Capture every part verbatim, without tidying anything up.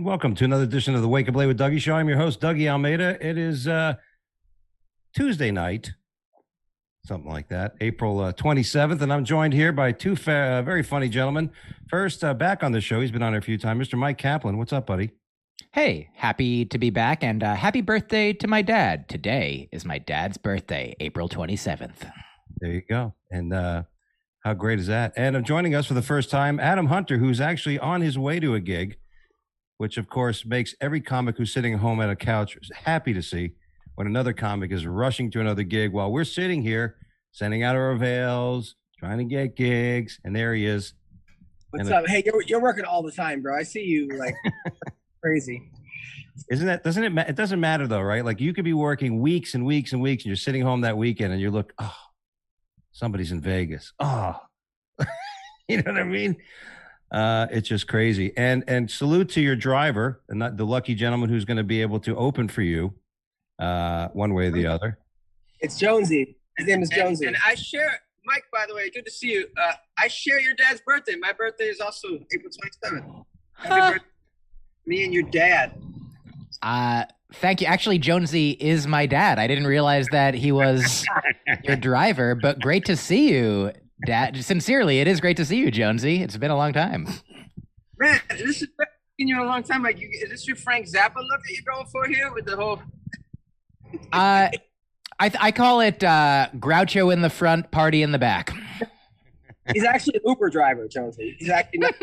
and welcome to another edition of the Wake Up Late with Dougie Show. I'm your host, Dougie Almeida. It is uh, Tuesday night, something like that, April uh, twenty-seventh, and I'm joined here by two fa- uh, very funny gentlemen. First, uh, back on the show, he's been on here a few times, Mister Mike Kaplan. What's up, buddy? Hey, happy to be back, and uh, happy birthday to my dad. Today is my dad's birthday, April twenty-seventh. There you go. And uh, how great is that? And uh, joining us for the first time, Adam Hunter, who's actually on his way to a gig, which, of course, makes every comic who's sitting home at a couch happy to see when another comic is rushing to another gig while we're sitting here sending out our avails, trying to get gigs, and there he is. What's and up? Hey, you're, you're working all the time, bro. I see you like crazy. Isn't that, doesn't it, ma- it doesn't matter though, right? Like you could be working weeks and weeks and weeks and you're sitting home that weekend and you look, oh, somebody's in Vegas. Oh, you know what I mean? Uh, it's just crazy. And and salute to your driver, and not the lucky gentleman who's going to be able to open for you, uh, one way or the other. It's Jonesy. His name is And, Jonesy. and I share, Mike, by the way, good to see you. Uh, I share your dad's birthday. My birthday is also April twenty-seventh. Happy Huh. birthday, me and your dad. Uh, thank you. Actually, Jonesy is my dad. I didn't realize that he was your driver, but great to see you, Dad. Sincerely, it is great to see you, Jonesy. It's been a long time. Man, this is been you in a long time. Like, you, is this your Frank Zappa look that you're going for here with the whole? Uh, I, th- I call it uh, Groucho in the front, party in the back. He's actually an Uber driver, Jonesy. He's actually not,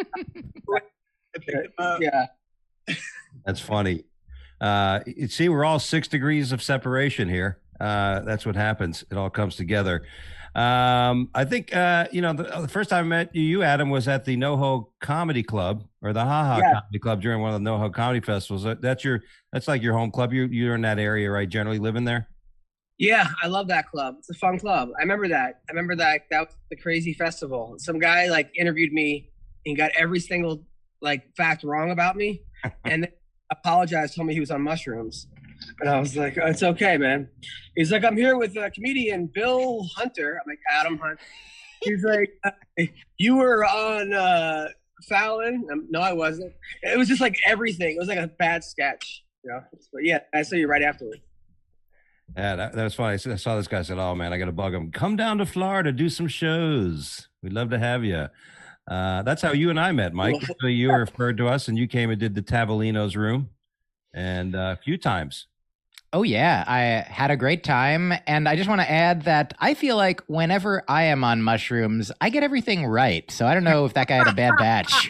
Uh, yeah. That's funny. Uh, you see, we're all six degrees of separation here. Uh, that's what happens. It all comes together. Um, I think, uh, you know, the, the first time I met you, you, Adam, was at the NoHo Comedy Club or the Ha Ha Yeah. Comedy Club during one of the NoHo Comedy Festivals. That- That's your, that's like your home club. You, you're in that area, right? Generally living there? Yeah, I love that club. It's a fun club. I remember that. I remember that. That was the crazy festival. Some guy like interviewed me and got every single like fact wrong about me, and then apologized, told me he was on mushrooms, and I was like, "It's okay, man." He's like, "I'm here with a comedian, Bill Hunter." I'm like, "Adam Hunt." He's like, uh, "You were on uh, Fallon?" Um, no, I wasn't. It was just like everything. It was like a bad sketch, you know. But yeah, I saw you right afterwards. Yeah, that, that was funny. I saw this guy. I said, "Oh man, I got to bug him. Come down to Florida, do some shows. We'd love to have you." Uh, that's how you and I met, Mike. So you were referred to us, and you came and did the Tavolino's room, and uh, a few times. Oh, yeah. I had a great time. And I just want to add that I feel like whenever I am on mushrooms, I get everything right. So I don't know if that guy had a bad batch.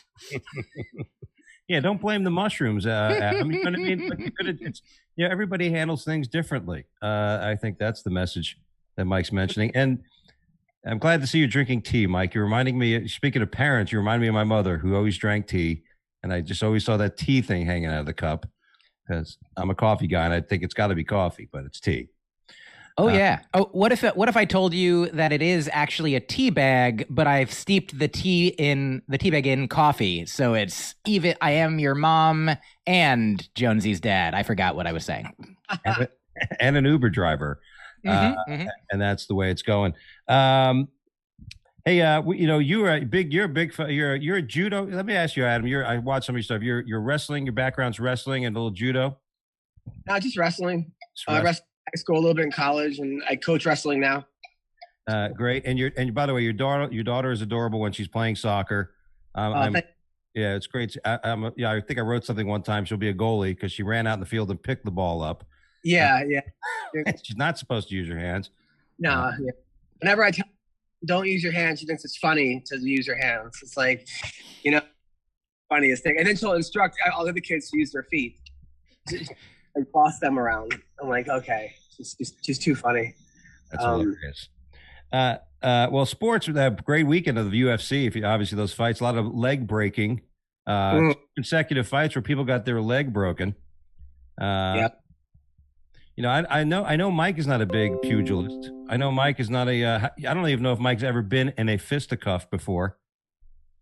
Yeah, don't blame the mushrooms, uh, Adam. You know what I mean? Like, you could've- it's, yeah, everybody handles things differently. Uh, I think that's the message that Mike's mentioning, and I'm glad to see you drinking tea, Mike. You're reminding me. Speaking of parents, you remind me of my mother, who always drank tea, and I just always saw that tea thing hanging out of the cup because I'm a coffee guy, and I think it's got to be coffee, but it's tea. Oh Uh, yeah. Oh, what if what if I told you that it is actually a tea bag, but I've steeped the tea in the tea bag in coffee, so it's even. I am your mom and Jonesy's dad. I forgot what I was saying. and, and an Uber driver. Mhm, Uh, mhm. and that's the way it's going. Um, hey, uh, we- you know, you are a big. You're a big. fu- You're you're a judo. Let me ask you, Adam. You're. I watched some of your stuff. You're you're wrestling. Your background's wrestling and a little judo. Not just wrestling. Just I wrestling. wrestled in high school a little bit in college, and I coach wrestling now. Uh, great. And your and by the way, your daughter your daughter is adorable when she's playing soccer. Um, Uh, I'm, thank- yeah, it's great. I, I'm a- yeah, I think I wrote something one time. She'll be a goalie because she ran out in the field and picked the ball up. yeah, yeah. She's not supposed to use her hands. No, yeah. Whenever I tell don't use your hands, she thinks it's funny to use your hands. It's like, you know, funniest thing. And then she'll instruct all the other kids to use their feet and boss them around. I'm like, okay, she's, she's, she's too funny. That's Um, hilarious. Uh, uh, well, sports with a great weekend of the U F C. If you obviously those fights, a lot of leg breaking, uh, Mm. consecutive fights where people got their leg broken. Uh, Yep. You know, I, I know, I know, Mike is not a big pugilist. I know Mike is not a. Uh, I don't even know if Mike's ever been in a fisticuff before.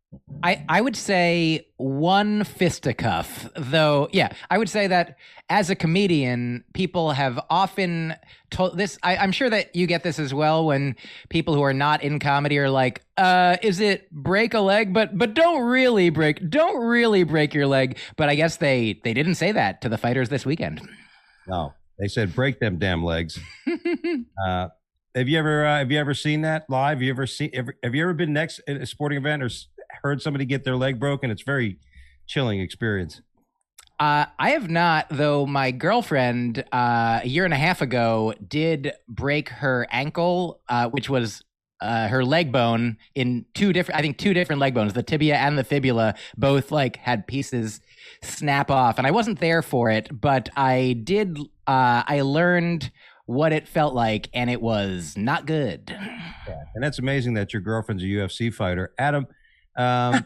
I, I would say one fisticuff, though. Yeah, I would say that as a comedian, people have often told this. I, I'm sure that you get this as well when people who are not in comedy are like, uh, is it break a leg? But but don't really break, don't really break your leg. But I guess they, they didn't say that to the fighters this weekend. No, they said break them damn legs. uh, have you ever uh, have you ever seen that live? Have you ever seen? Ever, have you ever been next at a sporting event or heard somebody get their leg broken? It's very chilling experience. Uh, I have not, though. My girlfriend uh, a year and a half ago did break her ankle, uh, which was uh, her leg bone in two different, I think two different leg bones, the tibia and the fibula, both like had pieces snap off. And I wasn't there for it, but I did, uh, I learned what it felt like, and it was not good. Yeah. And that's amazing that your girlfriend's a U F C fighter. Adam, um,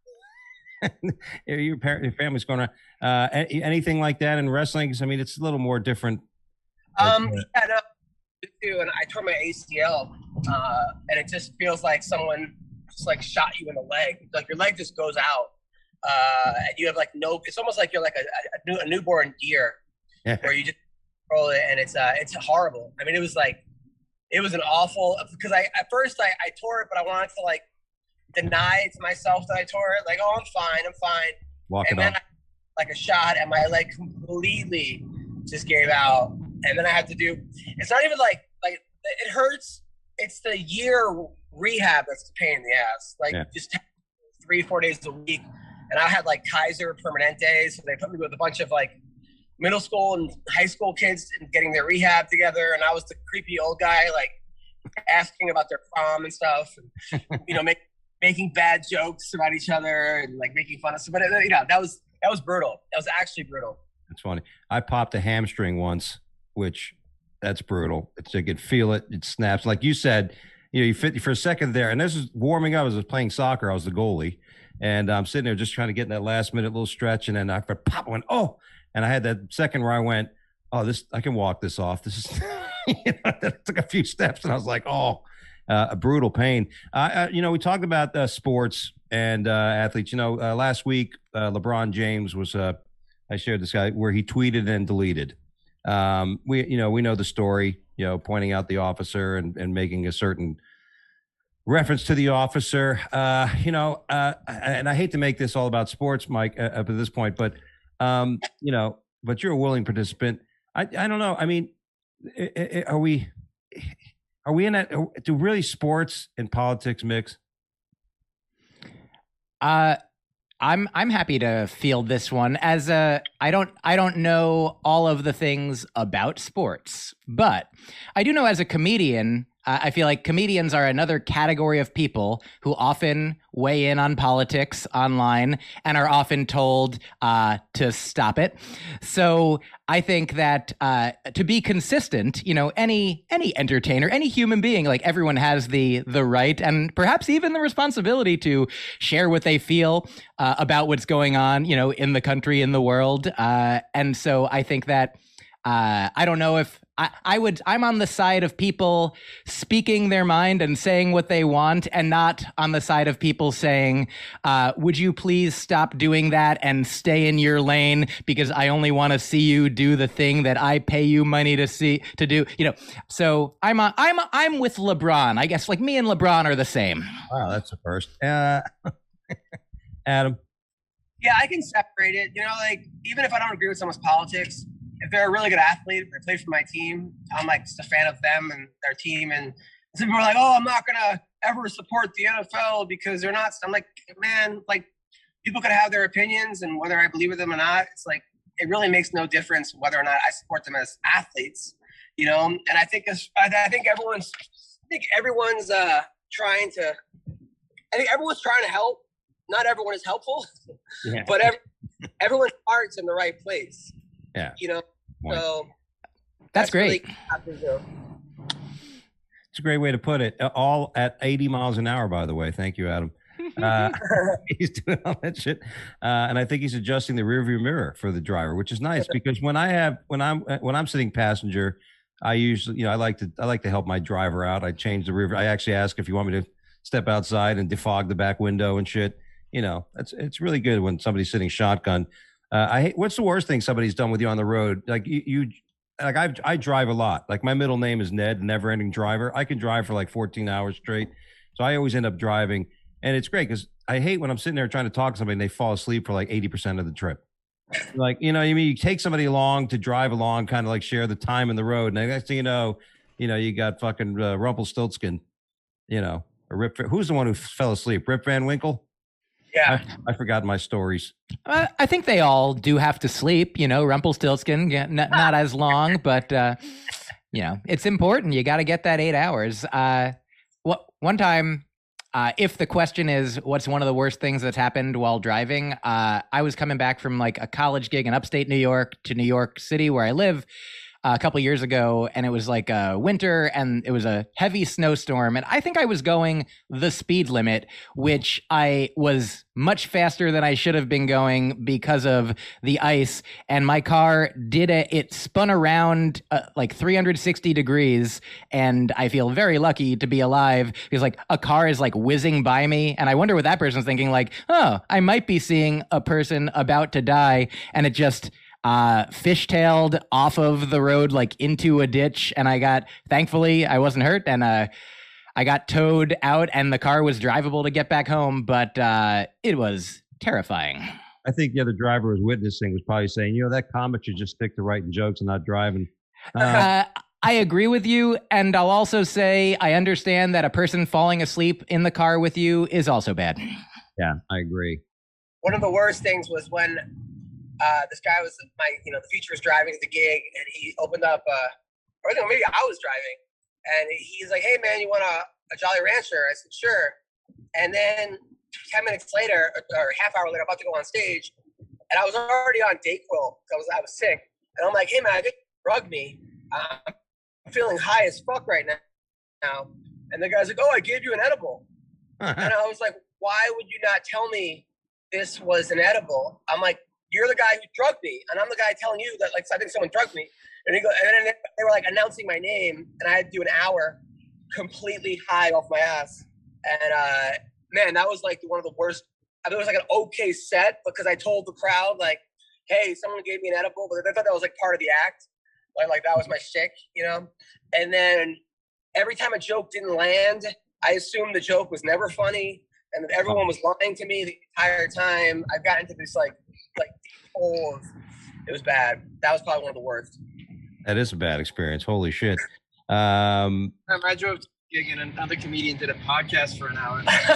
your, parent, your family's going around. Uh, anything like that in wrestling? I mean, it's a little more different. Um, yeah, no, too, and I tore my A C L, uh, and it just feels like someone just like shot you in the leg. Like your leg just goes out, uh, and you have like no. It's almost like you're like a, a, new, a newborn deer, yeah. where you just roll it, and it's uh, it's horrible. I mean, it was like, it was an awful because I at first I, I tore it, but I wanted to like deny to myself that I tore it. Like, oh, I'm fine, I'm fine. Walk and it then off. I, like a shot, and my leg completely just gave out. And then I had to do. It's not even like like it hurts. It's the year rehab that's the pain in the ass. Like yeah. just three four days a week, and I had like Kaiser Permanente, so they put me with a bunch of like middle school and high school kids and getting their rehab together, and I was the creepy old guy like asking about their prom and stuff, and you know, make, making bad jokes about each other and like making fun of somebody. You know, that was that was brutal. That was actually brutal. That's funny. I popped a hamstring once, which that's brutal. It's you could feel it. It snaps. Like you said, you know, you fit for a second there, and this is warming up. As I was playing soccer, I was the goalie, and I'm sitting there just trying to get in that last minute little stretch, and then I pop went oh, and I had that second where I went, oh, this I can walk this off. This is, you know, that took a few steps, and I was like, oh, uh, a brutal pain. Uh, uh, you know, we talked about uh, sports and uh, athletes. You know, uh, last week uh, LeBron James was. Uh, I shared this guy where he tweeted and deleted. Um, we, you know, we know the story, you know, pointing out the officer and, and making a certain reference to the officer. Uh, you know, uh, and I hate to make this all about sports, Mike, uh, up at this point, but, um, you know, but you're a willing participant. I, I don't know. I mean, are we, are we in that? Do really sports and politics mix? Uh, I'm I'm happy to field this one. As a I don't I don't know all of the things about sports, but I do know as a comedian, uh, I feel like comedians are another category of people who often weigh in on politics online and are often told uh, to stop it. So I think that uh, to be consistent, you know, any any entertainer, any human being, like everyone has the the right and perhaps even the responsibility to share what they feel uh, about what's going on, you know, in the country, in the world. Uh, and so I think that uh, I don't know if I, I would I'm on the side of people speaking their mind and saying what they want, and not on the side of people saying, uh, would you please stop doing that and stay in your lane because I only want to see you do the thing that I pay you money to see to do, you know. So I'm a, I'm a, I'm with LeBron. I guess like me and LeBron are the same. Wow, that's the first. Uh, Adam. Yeah, I can separate it. You know, like even if I don't agree with someone's politics, if they're a really good athlete, they play for my team, I'm like just a fan of them and their team. And some people are like, oh, I'm not going to ever support the N F L because they're not. I'm like, man, like people could have their opinions, and whether I believe with them or not, it's like, it really makes no difference whether or not I support them as athletes, you know? And I think, this, I think everyone's, I think everyone's uh, trying to, I think everyone's trying to help. Not everyone is helpful, yeah. but every, everyone's heart's in the right place. Yeah. You know, so that's, that's great. Really it's a great way to put it. All at eighty miles an hour, by the way. Thank you, Adam. Uh, he's doing all that shit. Uh, and I think he's adjusting the rearview mirror for the driver, which is nice because when I have, when I'm, when I'm sitting passenger, I usually, you know, I like to, I like to help my driver out. I change the rear. I actually ask if you want me to step outside and defog the back window and shit. You know, it's it's really good when somebody's sitting shotgun. Uh, I hate. What's the worst thing somebody's done with you on the road? Like you, you like I I drive a lot. Like my middle name is Ned, never ending driver. I can drive for like fourteen hours straight, so I always end up driving, and it's great because I hate when I'm sitting there trying to talk to somebody and they fall asleep for like eighty percent of the trip. Like, you know, you mean you take somebody along to drive along, kind of like share the time in the road. And the next thing you know, you know, you got fucking uh, Rumpelstiltskin, you know, or Rip. Who's the one who fell asleep? Rip Van Winkle? Yeah. I, I forgot my stories. Uh, I think they all do have to sleep, you know, Rumpelstiltskin, yeah, not, not as long, but, uh, you know, it's important. You got to get that eight hours. Uh, what, one time, Uh, if the question is what's one of the worst things that's happened while driving, uh, I was coming back from like a college gig in upstate New York to New York City where I live uh, a couple years ago, and it was like uh, winter and it was a heavy snowstorm, and I think I was going the speed limit, which I was much faster than I should have been going because of the ice, and my car did it. It spun around uh, like three hundred sixty degrees, and I feel very lucky to be alive because like a car is like whizzing by me, and I wonder what that person's thinking, like, oh, I might be seeing a person about to die, and it just uh fishtailed off of the road like into a ditch, and I got, thankfully I wasn't hurt, and uh I got towed out and the car was drivable to get back home, but uh it was terrifying. I think the other driver was witnessing, was probably saying, you know, that comic should just stick to writing jokes and not driving. Uh, uh I agree with you, and I'll also say I understand that a person falling asleep in the car with you is also bad. Yeah, I agree. One of the worst things was when Uh, this guy was my, you know, the feature was driving to the gig, and he opened up, uh, or no, maybe I was driving, and he's like, "Hey man, you want a, a Jolly Rancher?" I said, "Sure." And then ten minutes later, or, or half hour later, I'm about to go on stage, and I was already on Dayquil because I was I was sick, and I'm like, "Hey man, I think you drugged me. Uh, I'm feeling high as fuck right now." Now, and the guy's like, "Oh, I gave you an edible," and I was like, "Why would you not tell me this was an edible?" I'm like, "You're the guy who drugged me, and I'm the guy telling you that, like, I think someone drugged me." And he go, and then they were like announcing my name, and I had to do an hour completely high off my ass. And uh, man, that was like one of the worst. I mean, it was like an okay set because I told the crowd like, "Hey, someone gave me an edible," but they thought that was like part of the act, like like that was my shtick, you know. And then every time a joke didn't land, I assumed the joke was never funny, and that everyone was lying to me the entire time. I've gotten into this like. like oh, it was bad. That was probably one of the worst. That is a bad experience. Holy shit. Um, I drove to a gig and another comedian did a podcast for an hour.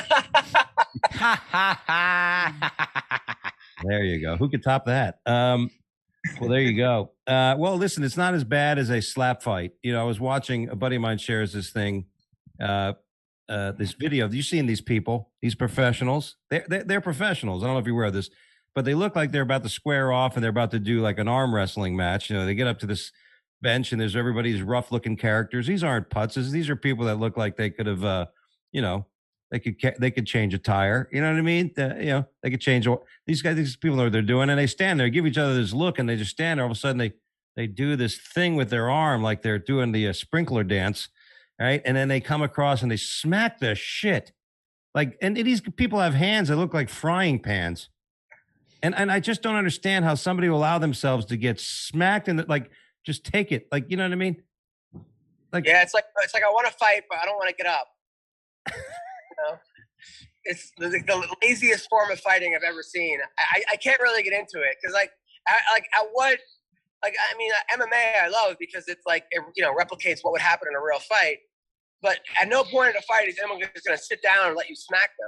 There you go. Who could top that? Um, well, there you go. Uh, well, listen, it's not as bad as a slap fight. You know, I was watching, a buddy of mine shares this thing, uh, uh, this video. Have you seen these people, these professionals? They're, they're, they're professionals. I don't know if you're aware of this, but they look like they're about to square off and they're about to do like an arm wrestling match. You know, they get up to this bench and there's everybody's rough looking characters. These aren't putzes. These are people that look like they could have, uh, you know, they could, they could change a tire. You know what I mean? Uh, you know, they could change these guys, these people know what they're doing, and they stand there, give each other this look, and they just stand there. All of a sudden they, they do this thing with their arm, like they're doing the uh, sprinkler dance. Right. And then they come across and they smack the shit. Like, and these people have hands that look like frying pans. And and I just don't understand how somebody will allow themselves to get smacked and like just take it. Like, you know what I mean? Like, yeah, it's like it's like I want to fight, but I don't want to get up. You know, it's the, the laziest form of fighting I've ever seen. I, I can't really get into it because like I, like at what like I mean M M A I love because it's like it, you know, replicates what would happen in a real fight. But at no point in a fight is anyone just going to sit down and let you smack them.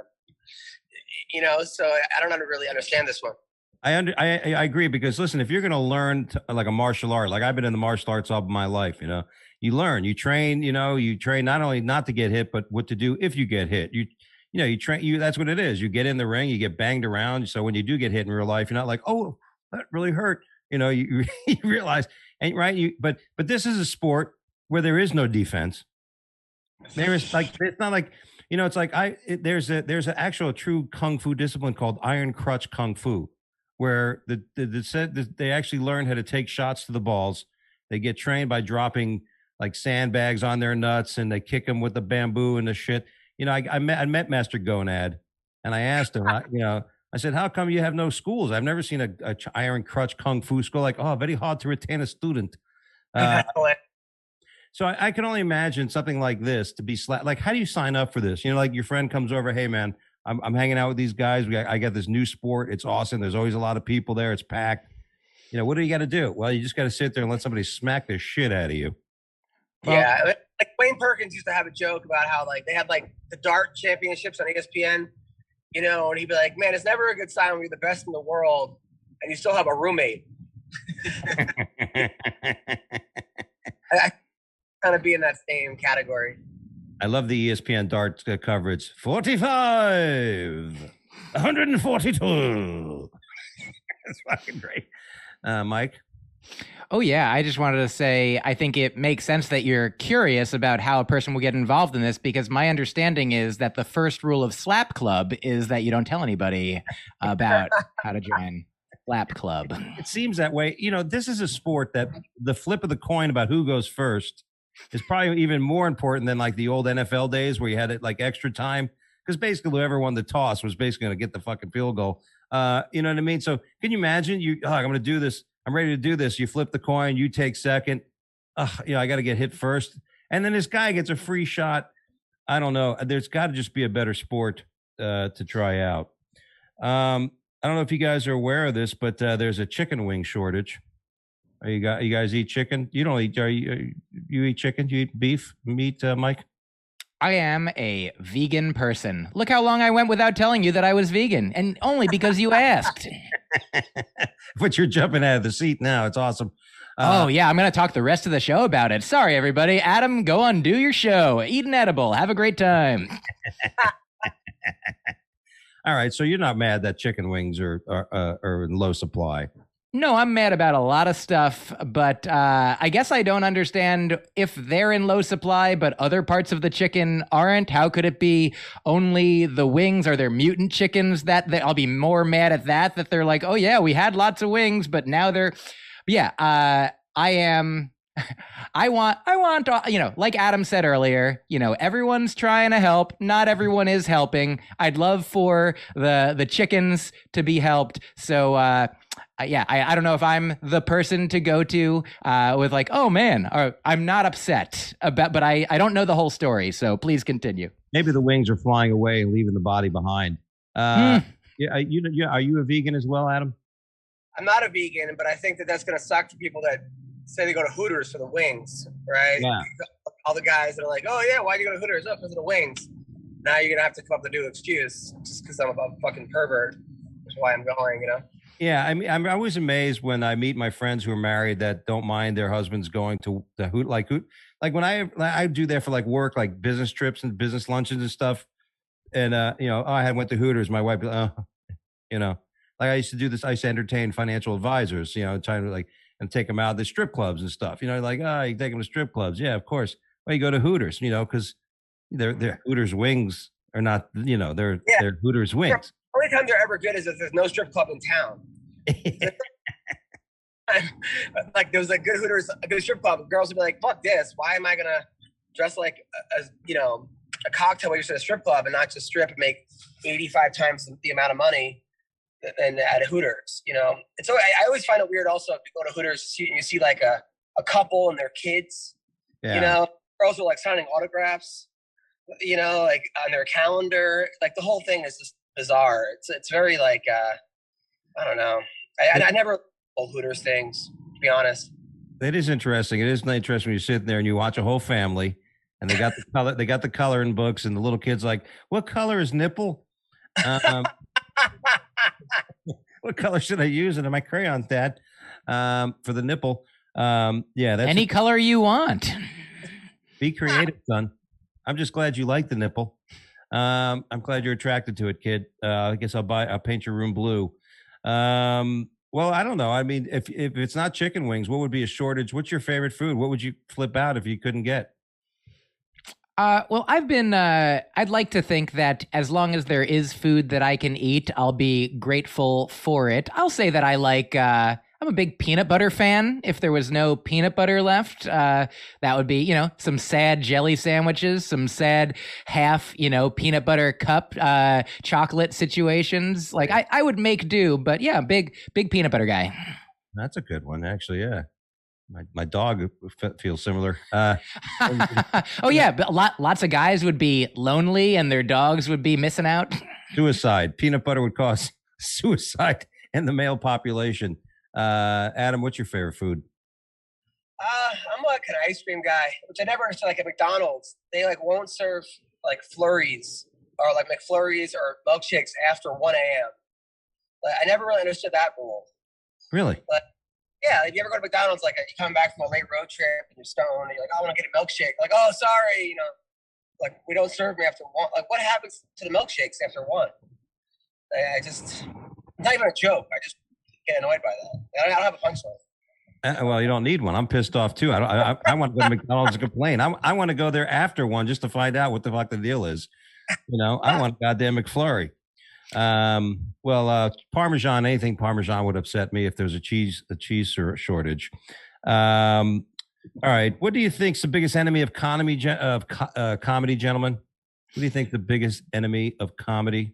You know, so I don't really understand this one. I under I I agree because listen, if you're going to learn to, like a martial art, like I've been in the martial arts all my life, you know, you learn, you train, you know, you train not only not to get hit, but what to do if you get hit. You you know, you train you. That's what it is. You get in the ring, you get banged around. So when you do get hit in real life, you're not like, oh, that really hurt. You know, you, you realize, and right. You but but this is a sport where there is no defense. There is like it's not like. You know, it's like I it, there's a there's an actual true kung fu discipline called Iron Crutch Kung Fu, where the the, the, set, the they actually learn how to take shots to the balls. They get trained by dropping like sandbags on their nuts, and they kick them with the bamboo and the shit. You know, I, I met I met Master Gonad, and I asked him, I, you know, I said, "How come you have no schools? I've never seen a, a ch- iron crutch kung fu school. Like, oh, very hard to retain a student." Uh, so I, I can only imagine something like this to be sla- like, how do you sign up for this? You know, like your friend comes over, hey man, I'm, I'm hanging out with these guys. We got, I got this new sport. It's awesome. There's always a lot of people there. It's packed. You know, what do you got to do? Well, you just got to sit there and let somebody smack the shit out of you. Well, yeah, like Wayne Perkins used to have a joke about how like they had like the dart championships on E S P N, you know, and he'd be like, "Man, it's never a good sign when you're the best in the world and you still have a roommate." I, I kind of be in that same category. I love the E S P N dart uh, coverage. forty-five, one hundred forty-two. That's fucking great. Uh, Mike? Oh, yeah. I just wanted to say, I think it makes sense that you're curious about how a person will get involved in this, because my understanding is that the first rule of Slap Club is that you don't tell anybody about how to join Slap Club. It seems that way. You know, this is a sport that the flip of the coin about who goes first is probably even more important than like the old N F L days where you had it like extra time, because basically whoever won the toss was basically going to get the fucking field goal. Uh, you know what I mean? So can you imagine you, oh, I'm going to do this. I'm ready to do this. You flip the coin, you take second. Uh, you know, I got to get hit first. And then this guy gets a free shot. I don't know. There's got to just be a better sport uh, to try out. Um, I don't know if you guys are aware of this, but uh, there's a chicken wing shortage. Are you guys, you guys eat chicken? You don't eat, are you, are you eat chicken? Do you eat beef, meat, uh, Mike? I am a vegan person. Look how long I went without telling you that I was vegan, and only because you asked. But you're jumping out of the seat now. It's awesome. Uh, oh, yeah. I'm going to talk the rest of the show about it. Sorry, everybody. Adam, go on, do your show. Eat an edible. Have a great time. All right. So you're not mad that chicken wings are, are, uh, are in low supply? No, I'm mad about a lot of stuff, but uh, I guess I don't understand if they're in low supply, but other parts of the chicken aren't. How could it be only the wings? Are there mutant chickens that, that I'll be more mad at that, that they're like, oh yeah, we had lots of wings, but now they're, yeah, uh, I am, I want, I want, you know, like Adam said earlier, you know, everyone's trying to help. Not everyone is helping. I'd love for the, the chickens to be helped. So, uh, Uh, yeah, I, I don't know if I'm the person to go to uh, with like, oh man, or I'm not upset about, but I, I don't know the whole story. So please continue. Maybe the wings are flying away and leaving the body behind. Uh, mm. Yeah, you, you, are you a vegan as well, Adam? I'm not a vegan, but I think that that's going to suck for people that say they go to Hooters for the wings, right? Yeah. All the guys that are like, oh yeah, why do you go to Hooters? Oh, because of the wings. Now you're going to have to come up with a new excuse just because I'm a fucking pervert. That's why I'm going, you know? Yeah, I mean, I'm always amazed when I meet my friends who are married that don't mind their husbands going to the hoot, like hoot, like when I I do that for like work, like business trips and business lunches and stuff. And uh, you know, oh, I had went to Hooters. My wife, uh, you know, like I used to do this. I used to entertain financial advisors, you know, trying to like and take them out of the strip clubs and stuff. You know, like oh, you take them to strip clubs. Yeah, of course. Well, you go to Hooters, you know, because they're they're Hooters wings are not, you know, they're yeah. they're Hooters wings. The only time they're ever good is if there's no strip club in town. Like there was a good Hooters, a good strip club. Girls would be like, "Fuck this! Why am I gonna dress like a, a you know a cocktail waitress at a strip club and not just strip and make eighty-five times the amount of money than at a Hooters?" You know. And so I, I always find it weird. Also, if you go to Hooters and you see like a a couple and their kids. Yeah. You know, girls are like signing autographs. You know, like on their calendar. Like the whole thing is just bizarre. It's it's very like uh, I don't know. I, I never old Hooters things, to be honest. It is interesting. It is interesting when you sit there and you watch a whole family, and they got the color. They got the coloring books, and the little kid's like, "What color is nipple? Um, what color should I use in my crayons, Dad, um, for the nipple?" Um, yeah, that's any a- color you want. Be creative, son. I'm just glad you like the nipple. Um, I'm glad you're attracted to it, kid. Uh, I guess I'll buy. I'll paint your room blue. Um, well, I don't know. I mean, if if it's not chicken wings, what would be a shortage? What's your favorite food? What would you flip out if you couldn't get? Uh, well, I've been, uh, I'd like to think that as long as there is food that I can eat, I'll be grateful for it. I'll say that I like, uh, I'm a big peanut butter fan. If there was no peanut butter left, uh, that would be, you know, some sad jelly sandwiches, some sad half, you know, peanut butter cup uh, chocolate situations. Like I, I would make do, but yeah, big, big peanut butter guy. That's a good one, actually. Yeah. My, my dog f- feels similar. Uh, oh yeah, but a lot, lots of guys would be lonely and their dogs would be missing out. Suicide. Peanut butter would cause suicide in the male population. Uh, Adam, what's your favorite food? Uh, I'm like an ice cream guy, which I never understood. Like at McDonald's, they like won't serve like flurries or like McFlurries or milkshakes after one a.m. Like I never really understood that rule. Really? But yeah, like you ever go to McDonald's, like you come back from a late road trip and you're stoned, and you're like, I want to get a milkshake. Like, oh, sorry, you know, like we don't serve me after one. Like, what happens to the milkshakes after one? I, I just, it's not even a joke. I just get annoyed by that. I don't, I don't have a punchline. Uh, well, you don't need one. I'm pissed off too. I don't, I, I want to go to McDonald's and complain. I, I want to go there after one just to find out what the fuck the deal is. You know, I want a goddamn McFlurry. Um, well, uh, Parmesan, anything Parmesan would upset me if there's a cheese, a cheese shortage. Um, all right. What do you think's the biggest enemy of comedy, of co- uh, comedy, gentlemen? What do you think the biggest enemy of comedy?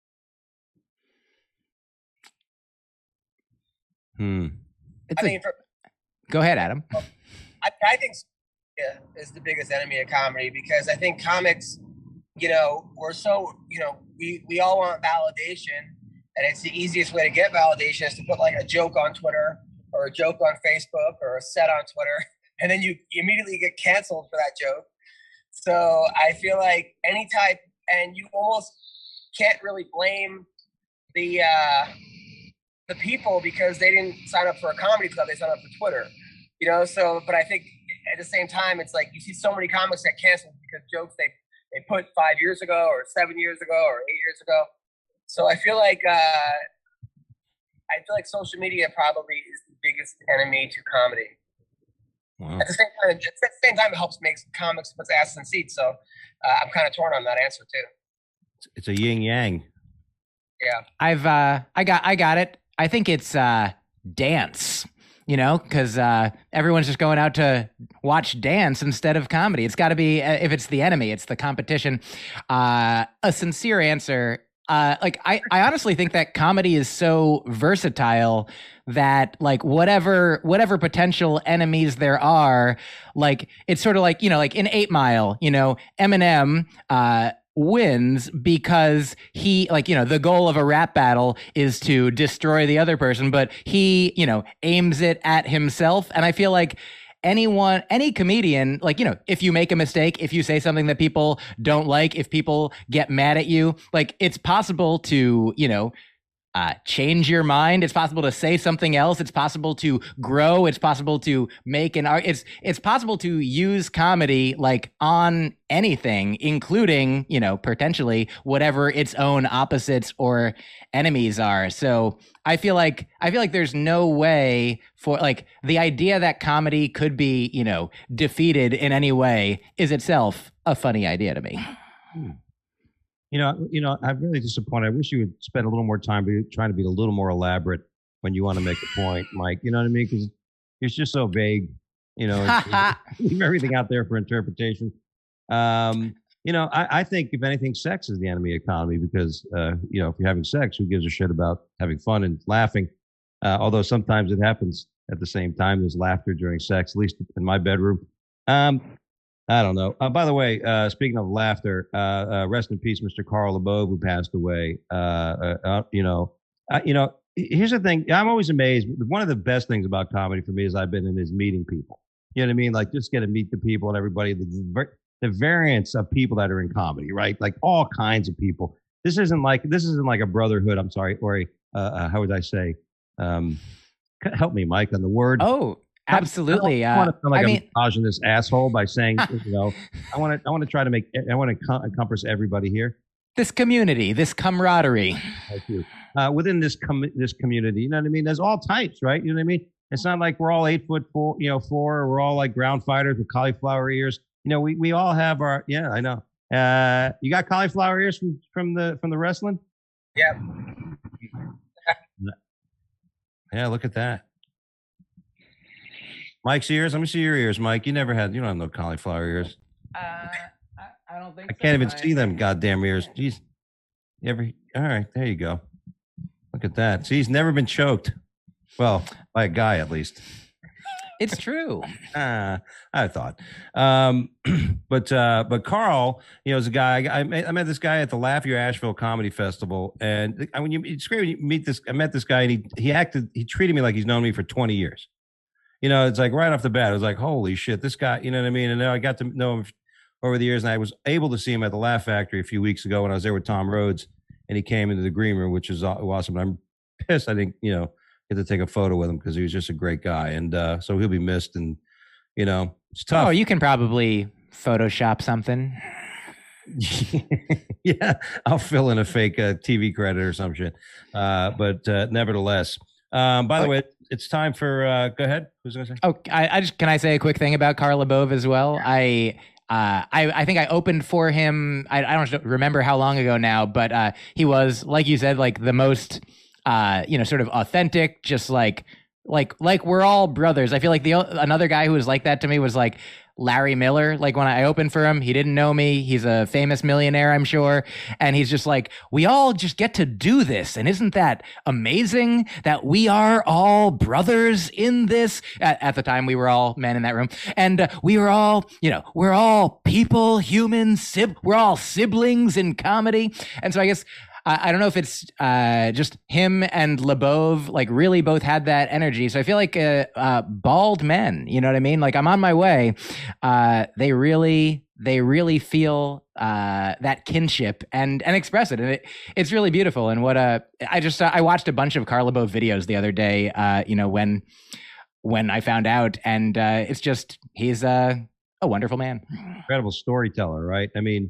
Hmm. It's I a, mean, for, go ahead, Adam. I, I think yeah, is the biggest enemy of comedy because I think comics, you know, we're so, you know, we, we all want validation, and it's the easiest way to get validation is to put like a joke on Twitter or a joke on Facebook or a set on Twitter, and then you immediately get canceled for that joke. So I feel like any type, and you almost can't really blame the uh, the people because they didn't sign up for a comedy club; they signed up for Twitter. You know, so but I think at the same time, it's like you see so many comics that canceled because jokes they they put five years ago or seven years ago or eight years ago. So I feel like uh, I feel like social media probably is the biggest enemy to comedy. Wow. At the same time, at the same time, it helps make comics puts asses in seats. So uh, I'm kind of torn on that answer too. It's a yin yang. Yeah, I've uh, I got I got it. I think it's uh, dance. You know, because uh, everyone's just going out to watch dance instead of comedy. It's got to be, if it's the enemy, it's the competition. Uh, a sincere answer. Uh, like, I, I honestly think that comedy is so versatile that, like, whatever whatever potential enemies there are, like, it's sort of like, you know, like in Eight Mile, you know, Eminem, uh, wins because he, like, you know, the goal of a rap battle is to destroy the other person, but he, you know, aims it at himself. And I feel like anyone, any comedian, like, you know, if you make a mistake, if you say something that people don't like, if people get mad at you, like, it's possible to, you know, Uh, change your mind. It's possible to say something else. It's possible to grow. It's possible to make an art. It's it's possible to use comedy like on anything, including, you know, potentially whatever its own opposites or enemies are. So I feel like I feel like there's no way for, like, the idea that comedy could be, you know, defeated in any way is itself a funny idea to me. Hmm. You know, you know, I'm really disappointed. I wish you would spend a little more time be, trying to be a little more elaborate when you want to make a point, Mike. You know what I mean? Because it's just so vague. You know, leave everything out there for interpretation. Um, you know, I, I think if anything, sex is the enemy of comedy because, uh, you know, if you're having sex, who gives a shit about having fun and laughing? Uh, although sometimes it happens at the same time. There's laughter during sex, at least in my bedroom. Um, I don't know. Uh, by the way, uh, speaking of laughter, uh, uh, rest in peace, Mister Carl LeBove, who passed away. Uh, uh, uh, you know, uh, you know. Here's the thing. I'm always amazed. One of the best things about comedy for me is I've been in is meeting people. You know what I mean? Like just get to meet the people and everybody. The, the variance of people that are in comedy, right? Like all kinds of people. This isn't like this isn't like a brotherhood. I'm sorry, or a uh, uh, how would I say? Um, help me, Mike, on the word. Oh. Absolutely. I, don't, I want to sound like I a mean, misogynist asshole by saying, you know, I want to, I want to try to make, I want to encompass everybody here. This community, this camaraderie. Thank you. Uh, within this com- this community, you know what I mean? There's all types, right? You know what I mean? It's not like we're all eight foot four, you know, four. Or we're all like ground fighters with cauliflower ears. You know, we we all have our. Yeah, I know. Uh, you got cauliflower ears from from the from the wrestling? Yeah. Yeah. Look at that. Mike's ears. Let me see your ears, Mike. You never had. You don't have no cauliflower ears. Uh, I, I don't think I so, can't even Brian. see them goddamn ears. Jeez. You ever? All right, there you go. Look at that. See, he's never been choked. Well, by a guy at least. It's true. Ah, I thought. Um, but uh, but Carl, you know, is a guy. I met, I met this guy at the Laugh Your Asheville Comedy Festival, and I, when you it's great when you meet this. I met this guy, and he he acted. He treated me like he's known me for twenty years. You know, it's like right off the bat, I was like, holy shit, this guy. You know what I mean? And then I got to know him over the years, and I was able to see him at the Laugh Factory a few weeks ago when I was there with Tom Rhodes, and he came into the green room, which is awesome. I'm pissed. I think you know. Get to take a photo with him because he was just a great guy, and uh, so he'll be missed. And you know, it's tough. Oh, you can probably Photoshop something. Yeah, I'll fill in a fake uh, T V credit or some shit. Uh, but uh, nevertheless, um, by the way, it's time for. Uh, go ahead. Who's gonna say? Oh, I, I just can I say a quick thing about Carl LeBove as well. I. Uh, I, I think I opened for him. I, I don't remember how long ago now, but uh, he was, like you said, like the most. Uh, you know, sort of authentic, just like, like, like we're all brothers. I feel like the another guy who was like that to me was like Larry Miller. Like when I opened for him, he didn't know me. He's a famous millionaire, I'm sure, and he's just like, we all just get to do this, and isn't that amazing that we are all brothers in this? At, at the time, we were all men in that room, and uh, we were all, you know, we're all people, humans, sib- we're all siblings in comedy, and so I guess. I don't know if it's uh, just him and LeBove, like really both had that energy. So I feel like uh, uh, bald men, you know what I mean? Like I'm on my way. Uh, they really, they really feel uh, that kinship and and express it, and it, it's really beautiful. And what uh, I just I watched a bunch of Carl LeBove videos the other day. Uh, you know when when I found out, and uh, it's just he's uh, a wonderful man, incredible storyteller, right? I mean,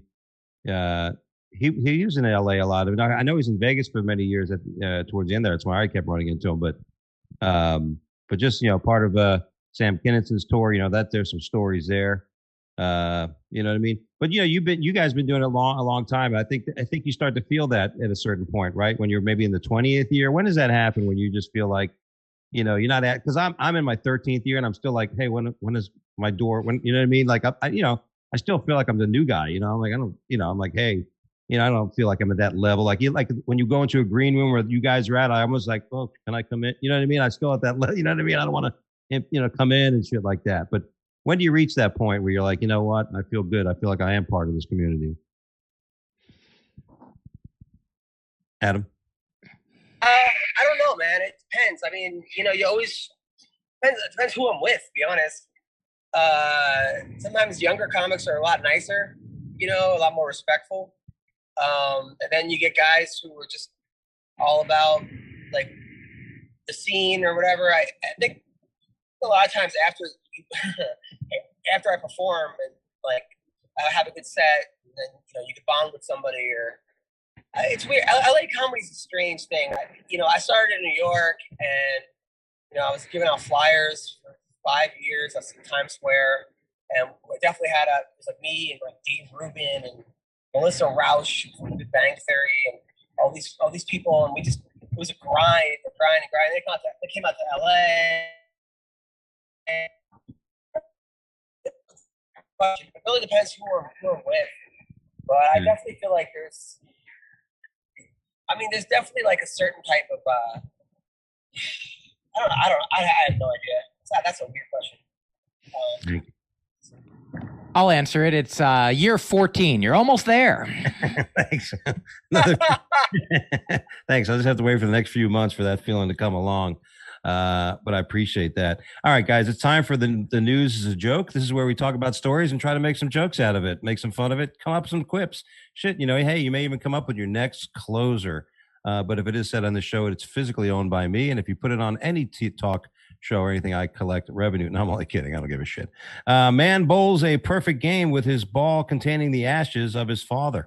uh. He he was in L A a lot. I know he's in Vegas for many years. At uh, towards the end there, that's why I kept running into him. But um, but just you know, part of uh, Sam Kinnison's tour. You know that there's some stories there. Uh, you know what I mean? But you know, you've been you guys been doing it a long a long time. I think I think you start to feel that at a certain point, right? When you're maybe in the twentieth year. When does that happen? When you just feel like, you know, you're not at because I'm I'm in my thirteenth year and I'm still like, hey, when when is my door? When you know what I mean? Like I, I you know I still feel like I'm the new guy. You know, I'm like I don't you know I'm like hey. You know, I don't feel like I'm at that level. Like you, like when you go into a green room where you guys are at, I almost like, oh, can I come in? You know what I mean? I still at that level. You know what I mean? I don't want to, you know, come in and shit like that. But when do you reach that point where you're like, you know what? I feel good. I feel like I am part of this community. Adam? Uh, I don't know, man. It depends. I mean, you know, you always depends. It depends who I'm with. To be honest. Uh, sometimes younger comics are a lot nicer. You know, a lot more respectful. Um, and then you get guys who are just all about like the scene or whatever. I, I think a lot of times after after I perform and like I have a good set, and then you know you can bond with somebody or uh, it's weird. L A comedy's a strange thing. I, you know, I started in New York, and you know I was giving out flyers for five years. I was in Times Square, and we definitely had a it was like me and like Dave Rubin and Melissa Rauch from The Big Bang Theory and all these all these people, and we just it was a grind, a grind, and grind. They came out to, they came out to L A. It really depends who we're, who we're with, but I definitely feel like there's. I mean, there's definitely like a certain type of. Uh, I don't know. I don't know. I, I have no idea. Not, that's a weird question. Um, I'll answer it. It's uh, year fourteen. You're almost there. Thanks. Another, thanks. I'll just have to wait for the next few months for that feeling to come along. Uh, but I appreciate that. All right, guys, it's time for the the news is a joke. This is where we talk about stories and try to make some jokes out of it, make some fun of it, come up with some quips. Shit, you know, hey, you may even come up with your next closer. Uh, but if it is said on the show, it's physically owned by me. And if you put it on any t- talk show or anything, I collect revenue. No, I'm only kidding. I don't give a shit. Uh, man bowls a perfect game with his ball containing the ashes of his father.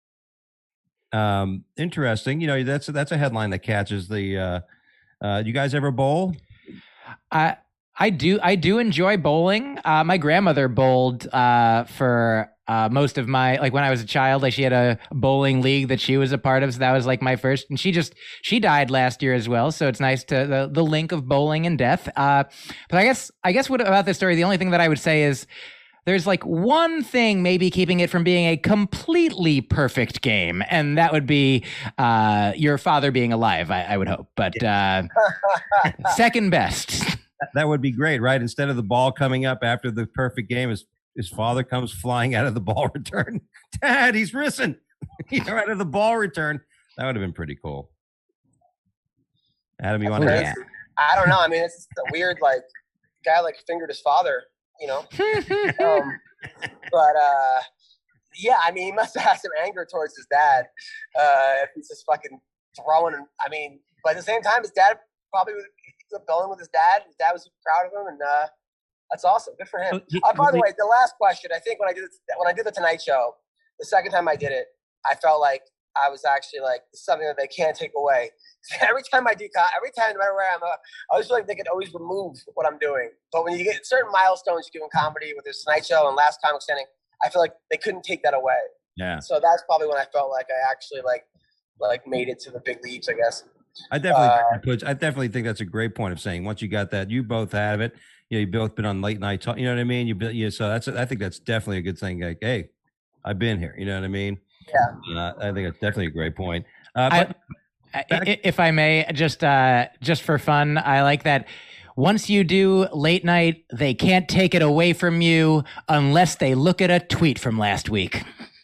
Um, interesting. You know, that's that's a headline that catches the. Uh, uh, you guys ever bowl? I I do. I do enjoy bowling. Uh, my grandmother bowled uh, for uh, most of my like when I was a child. Like she had a bowling league that she was a part of. So that was like my first. And she just she died last year as well. So it's nice to the the link of bowling and death. Uh, but I guess I guess what about this story? The only thing that I would say is there's like one thing maybe keeping it from being a completely perfect game, and that would be uh, your father being alive. I, I would hope, but uh, second best. That would be great, right? Instead of the ball coming up after the perfect game, his, his father comes flying out of the ball return. Dad, he's risen. You know, out of the ball return. That would have been pretty cool. Adam, you want to add? I don't know. I mean, it's just a weird, like, guy like fingered his father, you know? um, but, uh, yeah, I mean, he must have had some anger towards his dad. Uh, if he's just fucking throwing him. I mean, but at the same time, his dad probably was going with his dad. His dad was proud of him, and uh, that's awesome. Good for him. Uh, by the way, the last question. I think when I did when I did the Tonight Show, the second time I did it, I felt like I was actually like something that they can't take away. Every time I do, every time, no matter where I'm, uh, I always feel like they can always remove what I'm doing. But when you get certain milestones you do in comedy with this Tonight Show and Last Comic Standing, I feel like they couldn't take that away. Yeah. So that's probably when I felt like I actually like like made it to the big leagues, I guess. I definitely, Uh, puts, I definitely think that's a great point of saying once you got that, you both have it. You know, you both been on late night talk. You know what I mean? You, you so that's I think that's definitely a good thing. Like, hey, I've been here. You know what I mean? Yeah. Uh, I think it's definitely a great point. Uh, but I, I, if I may, just uh, just for fun, I like that. Once you do late night, they can't take it away from you unless they look at a tweet from last week.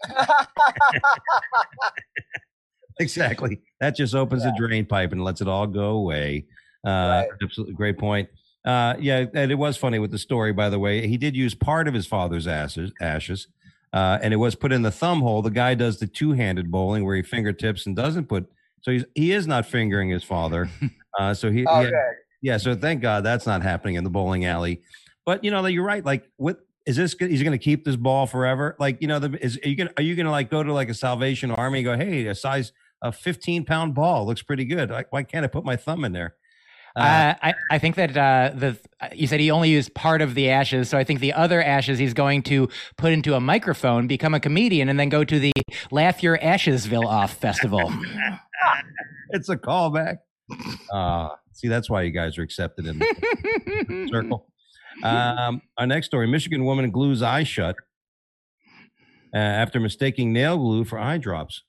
Exactly. That just opens yeah. the drain pipe and lets it all go away. Uh, right. Absolutely. Great point. Uh, yeah. And it was funny with the story, by the way. He did use part of his father's ashes, ashes uh, and it was put in the thumb hole. The guy does the two-handed bowling where he fingertips and doesn't put. So he's, he is not fingering his father. Uh, so he, oh, he had, yeah. So thank God that's not happening in the bowling alley. But, you know, you're right. Like, what is this? He's going to keep this ball forever? Like, you know, the, is are you going are you going to like go to like a Salvation Army and go, hey, a size a fifteen pound ball looks pretty good. Like, why can't I put my thumb in there? Uh, uh, I, I think that uh, the you said he only used part of the ashes, so I think the other ashes he's going to put into a microphone, become a comedian, and then go to the Laugh Your Ashesville Off festival. It's a callback. Uh, see, that's why you guys are accepted in the circle. Um, our next story: Michigan woman glues eye shut uh, after mistaking nail glue for eye drops.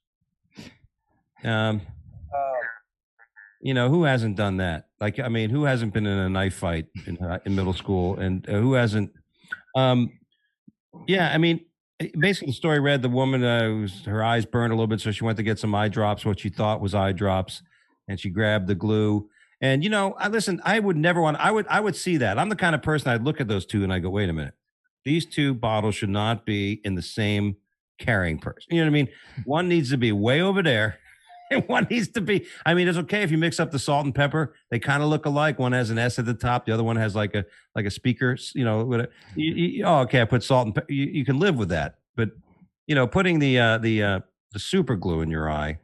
Um, uh, you know, who hasn't done that? Like, I mean, who hasn't been in a knife fight in, uh, in middle school, and uh, who hasn't? Um, yeah, I mean, basically, the story read the woman uh, was her eyes burned a little bit, so she went to get some eye drops, what she thought was eye drops, and she grabbed the glue. And you know, I listen. I would never want. I would. I would see that. I'm the kind of person I'd look at those two and I go, wait a minute, these two bottles should not be in the same carrying purse. You know what I mean? One needs to be way over there. And one needs to be, I mean, it's okay if you mix up the salt and pepper. They kind of look alike. One has an S at the top. The other one has like a like a speaker, you know. Whatever. You, you, oh, okay, I put salt and pepper. You, you can live with that. But, you know, putting the uh, the uh, the super glue in your eye.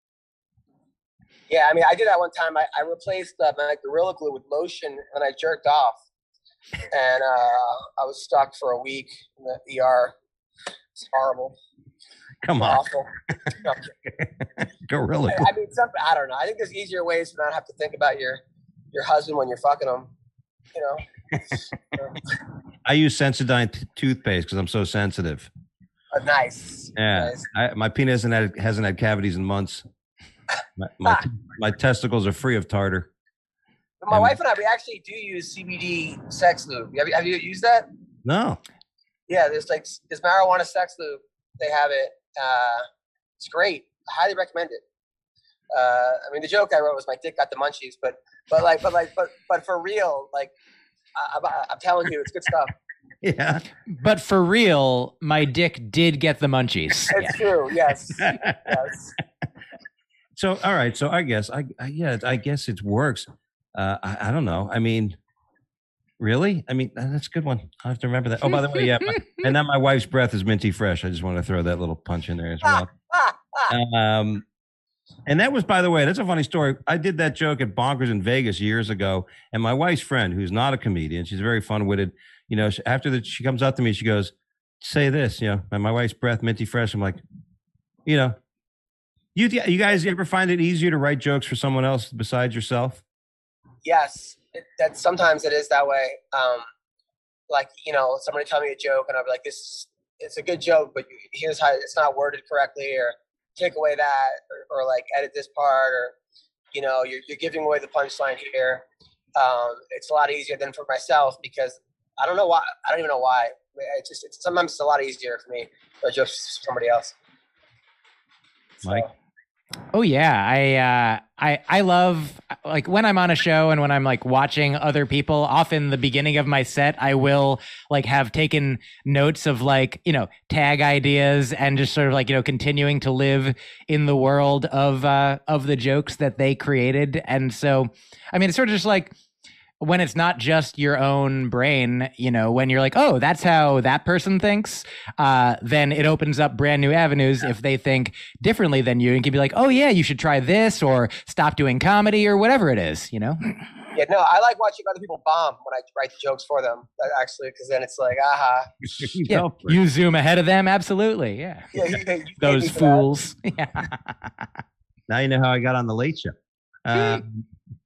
Yeah, I mean, I did that one time. I, I replaced uh, my Gorilla Glue with lotion and I jerked off. And uh, I was stuck for a week in the E R. It's horrible. Come on. Awful. Gorilla. I, I mean, some, I don't know. I think there's easier ways to not have to think about your your husband when you're fucking him. You know. I use Sensodyne t- toothpaste because I'm so sensitive. Oh, nice. Yeah, nice. I, my penis hasn't had, hasn't had cavities in months. My my, my testicles are free of tartar. But my and, wife and I, we actually do use C B D sex lube. Have you, have you used that? No. Yeah, there's like this marijuana sex lube. They have it. Uh, it's great. I highly recommend it. Uh, I mean, the joke I wrote was my dick got the munchies, but but like but like but but for real, like I, I, I'm telling you, it's good stuff. Yeah. But for real, my dick did get the munchies. It's yeah. true. Yes. Yes. So all right. So I guess I, I yeah I guess it works. Uh, I, I don't know. I mean. Really? I mean, that's a good one. I have to remember that. Oh, by the way, yeah. My, and now my wife's breath is minty fresh. I just want to throw that little punch in there as well. um, And that was, by the way, that's a funny story. I did that joke at Bonkers in Vegas years ago, and my wife's friend, who's not a comedian, she's very fun-witted. You know, she, after that, she comes up to me, she goes, "Say this," you know, and my wife's breath, minty fresh. I'm like, you know, you you guys ever find it easier to write jokes for someone else besides yourself? Yes, it, that sometimes it is that way. Um, like, you know, somebody tell me a joke, and I'll be like, "This, it's a good joke, but here's how it's not worded correctly," or take away that, or, or like edit this part, or, you know, you're, you're giving away the punchline here. Um, it's a lot easier than for myself, because I don't know why. I don't even know why. It's just, it's, sometimes it's a lot easier for me to just somebody else. So. Mike? Oh yeah, I uh, I I love, like, when I'm on a show and when I'm like watching other people. Often the beginning of my set, I will like have taken notes of, like, you know, tag ideas, and just sort of like, you know, continuing to live in the world of uh, of the jokes that they created. And so, I mean, it's sort of just like, when it's not just your own brain, you know, when you're like, oh, that's how that person thinks, uh, then it opens up brand new avenues if they think differently than you, and can be like, oh yeah, you should try this, or stop doing comedy, or whatever it is, you know? Yeah, no, I like watching other people bomb when I write jokes for them, actually, because then it's like, aha. Yeah, you zoom ahead of them, absolutely, yeah. Yeah, you, you those fools. Yeah. Now you know how I got on the Late Show. Um,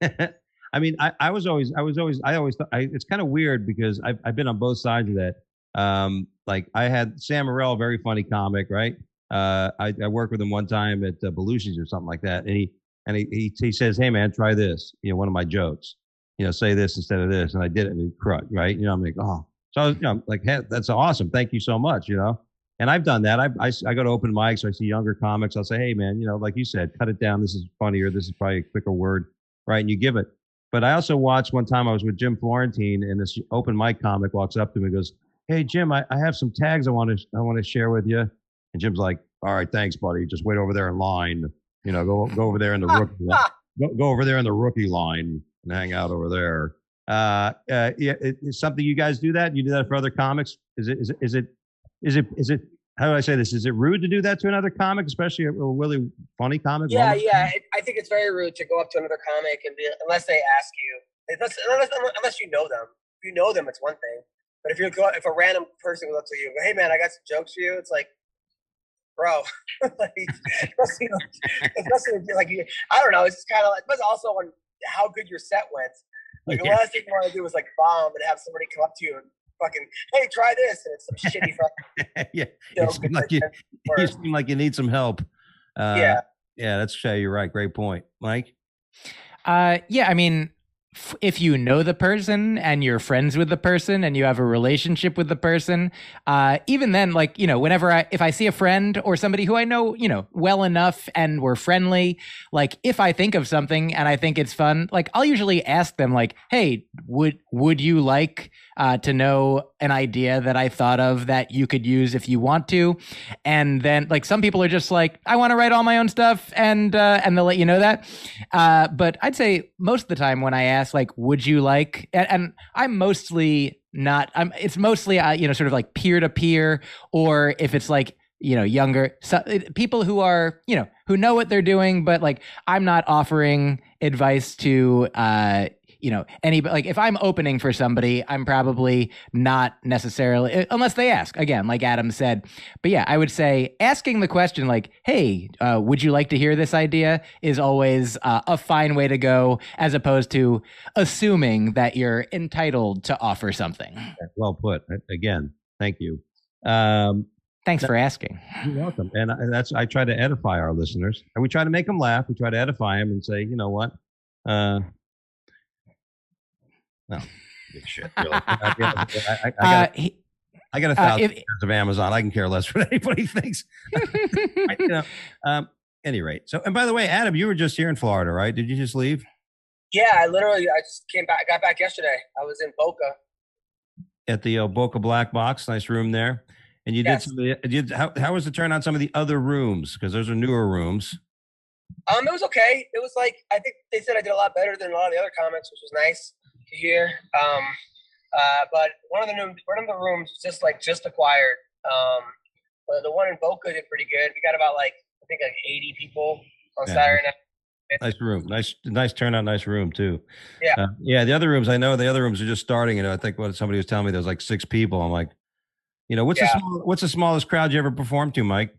I mean, I, I was always, I was always, I always thought, I, it's kind of weird because I've, I've been on both sides of that. Um, like I had Sam Morril, very funny comic, right? Uh, I, I worked with him one time at uh, Belushi's or something like that. And he, and he, he, he says, "Hey man, try this. You know, one of my jokes, you know, say this instead of this." And I did it, and he crushed, right? You know, I'm like, oh, so I was, you know, like, hey, that's awesome. Thank you so much. You know? And I've done that. I, I, I go to open mics. I see younger comics. I'll say, "Hey man, you know, like you said, cut it down. This is funnier. This is probably a quicker word." Right. And you give it. But I also watched one time, I was with Jim Florentine, and this open mic comic walks up to me and goes, "Hey, Jim, I, I have some tags I want to I want to share with you." And Jim's like, "All right, thanks, buddy. Just wait over there in line. You know, go go over there in the rookie go, go over there in the rookie line and hang out over there." Uh, uh, yeah, it, it's something you guys do that. You do that for other comics. Is it is it is it is it is it? How do I say this? Is it rude to do that to another comic, especially a, a really funny comic? Yeah, yeah. It, I think it's very rude to go up to another comic and be, unless they ask you, unless, unless, unless you know them. If you know them, it's one thing. But if you go, if a random person goes up to you, "Hey man, I got some jokes for you," it's like, bro, like, especially, especially like you, I don't know. It's just kind of like, but also on how good your set went. Like the last thing you want to do is like bomb and have somebody come up to you and fucking, "Hey, try this," and it's some shitty fucking. Yeah, you seem like you, you seem like you need some help. Uh, yeah, yeah, that's uh, you're right. Great point, Mike. Uh, yeah, I mean, f- if you know the person and you're friends with the person and you have a relationship with the person, uh, even then, like, you know, whenever I, if I see a friend or somebody who I know, you know, well enough and we're friendly, like if I think of something and I think it's fun, like I'll usually ask them like, "Hey, would, would you like uh, to know an idea that I thought of that you could use if you want to?" And then like some people are just like, "I want to write all my own stuff," and, uh, and they'll let you know that. Uh, but I'd say most of the time when I ask like, "Would you like," and, and I'm mostly not, I'm, it's mostly, uh, you know, sort of like peer to peer, or if it's like, you know, younger so, people who are, you know, who know what they're doing, but like, I'm not offering advice to, uh, you know, any, like if I'm opening for somebody, I'm probably not necessarily, unless they ask, again, like Adam said. But yeah, I would say asking the question like, "Hey, uh, would you like to hear this idea?" is always uh, a fine way to go, as opposed to assuming that you're entitled to offer something. Well put. Again, thank you. Um, Thanks for asking. You're welcome. And I, that's, I try to edify our listeners, and we try to make them laugh. We try to edify them and say, you know what? Uh, No, shit. Really. I, I, I, I, got, uh, he, I got a thousand uh, if, of Amazon. I can care less what anybody thinks. I, you know, um, any rate. So, and by the way, Adam, you were just here in Florida, right? Did you just leave? Yeah, I literally, I just came back. I got back yesterday. I was in Boca. At the uh, Boca Black Box, nice room there. And you yes. did some of the, did, how, how was the turn on some of the other rooms? Because those are newer rooms. Um, it was okay. It was like, I think they said I did a lot better than a lot of the other comics, which was nice to hear. Um, uh, but one of the rooms, one of the rooms just like just acquired. Um, but the one in Boca did pretty good. We got about like, I think like eighty people on Yeah. Saturday night. Nice room. Nice, nice turnout. Nice room too. Yeah. Uh, yeah. The other rooms, I know the other rooms are just starting. You know, I think what somebody was telling me, there's like six people. I'm like, you know, what's Yeah. the small, what's the smallest crowd you ever performed to, Mike?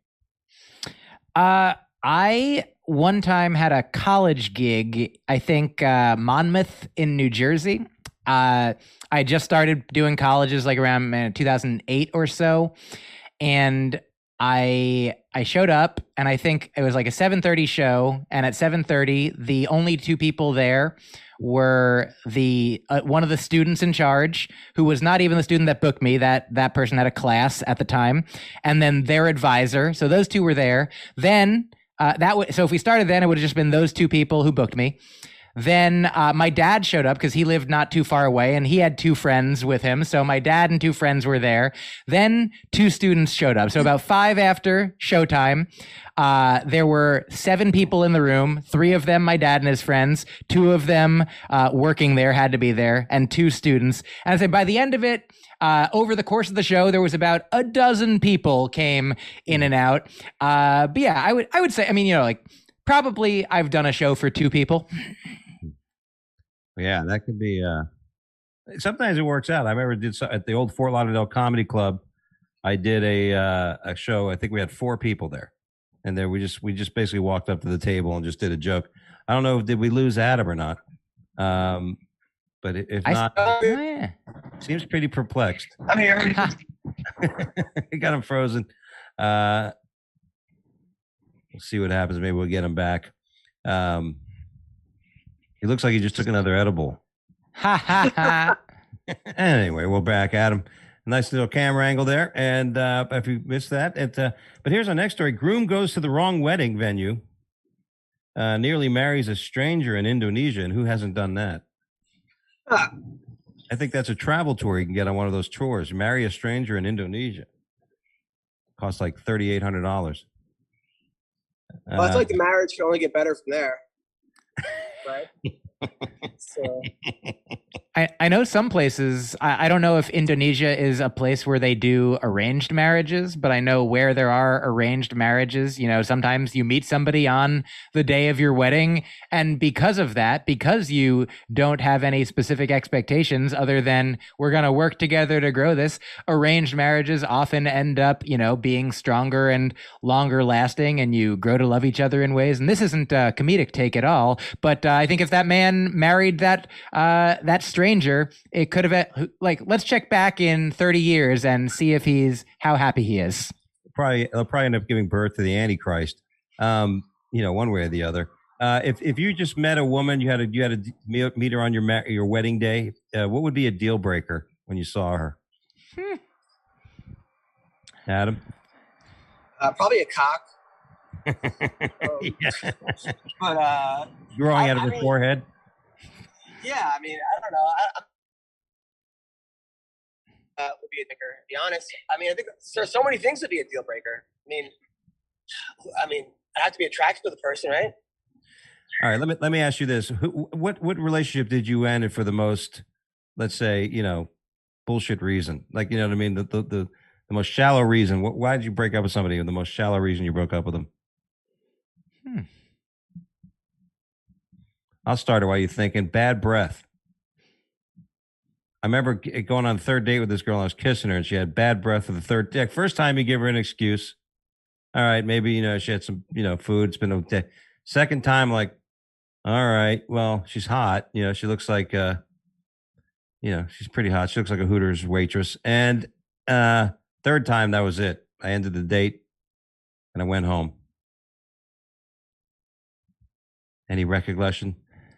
Uh, I one time had a college gig, I think uh, Monmouth in New Jersey. Uh, I just started doing colleges like around uh, two thousand eight or so. And I I showed up, and I think it was like a seven thirty show. And at seven thirty, the only two people there were the uh, one of the students in charge, who was not even the student that booked me. That that person had a class at the time, and then their advisor. So those two were there. Then uh, that w- so if we started then, it would have just been those two people who booked me. Then uh, my dad showed up because he lived not too far away, and he had two friends with him. So my dad and two friends were there. Then two students showed up. So about five after showtime, uh, there were seven people in the room. Three of them, my dad and his friends. Two of them uh, working there, had to be there, and two students. And I said by the end of it, uh, over the course of the show, there was about a dozen people came in and out. Uh, but yeah, I would I would say, I mean, you know, like probably I've done a show for two people. Yeah, that could be. Uh, sometimes it works out. I remember did so, at the old Fort Lauderdale Comedy Club. I did a uh, a show. I think we had four people there, and there we just we just basically walked up to the table and just did a joke. I don't know if did we lose Adam or not, um, but i- if I, not, oh, yeah. seems pretty perplexed. I'm here. He got him frozen. Uh, we'll see what happens. Maybe we'll get him back. Um, he looks like he just took another edible. Ha ha ha. Anyway, we're back, Adam. Nice little camera angle there. And uh, if you missed that, it, uh, but here's our next story. Groom goes to the wrong wedding venue, uh, nearly marries a stranger in Indonesia. And who hasn't done that? Huh. I think that's a travel tour you can get on one of those tours. Marry a stranger in Indonesia. Costs like thirty-eight hundred dollars. Well, I feel like the marriage can only get better from there. Right? So. I, I know some places, I, I don't know if Indonesia is a place where they do arranged marriages, but I know where there are arranged marriages, you know, sometimes you meet somebody on the day of your wedding. And because of that, because you don't have any specific expectations other than we're going to work together to grow this, arranged marriages often end up, you know, being stronger and longer lasting, and you grow to love each other in ways. And this isn't a comedic take at all, but uh, I think if that man married that, uh, that stranger, stranger, it could have, like, let's check back in thirty years and see if he's, how happy he is. Probably, they'll probably end up giving birth to the Antichrist, um, you know, one way or the other. Uh, if if you just met a woman, you had to you had to meet meet her on your ma- your wedding day, uh, what would be a deal breaker when you saw her? Hmm. Adam? Uh, probably a cock. um, Yeah. But uh, Growing I- out of I her mean- forehead? yeah, I mean, I don't know. I, I, uh, would be a dicker. To be honest, I mean, I think there's so many things would be a deal breaker. I mean, I mean, I have to be attracted to the person, right? All right, let me let me ask you this: Who, what what relationship did you end for the most, let's say, you know, bullshit reason? Like, you know what I mean? The the the, the most shallow reason. What, why did you break up with somebody? The most shallow reason you broke up with them? Hmm. I'll start it while you're thinking. Bad breath. I remember g- going on the third date with this girl. And I was kissing her, and she had bad breath for the third day. First time, you give her an excuse. All right, maybe you know she had some you know food. It's been a day. Second time, like, all right, well, she's hot. You know, she looks like, uh, you know, she's pretty hot. She looks like a Hooters waitress. And uh, third time, that was it. I ended the date, and I went home. Any recollection?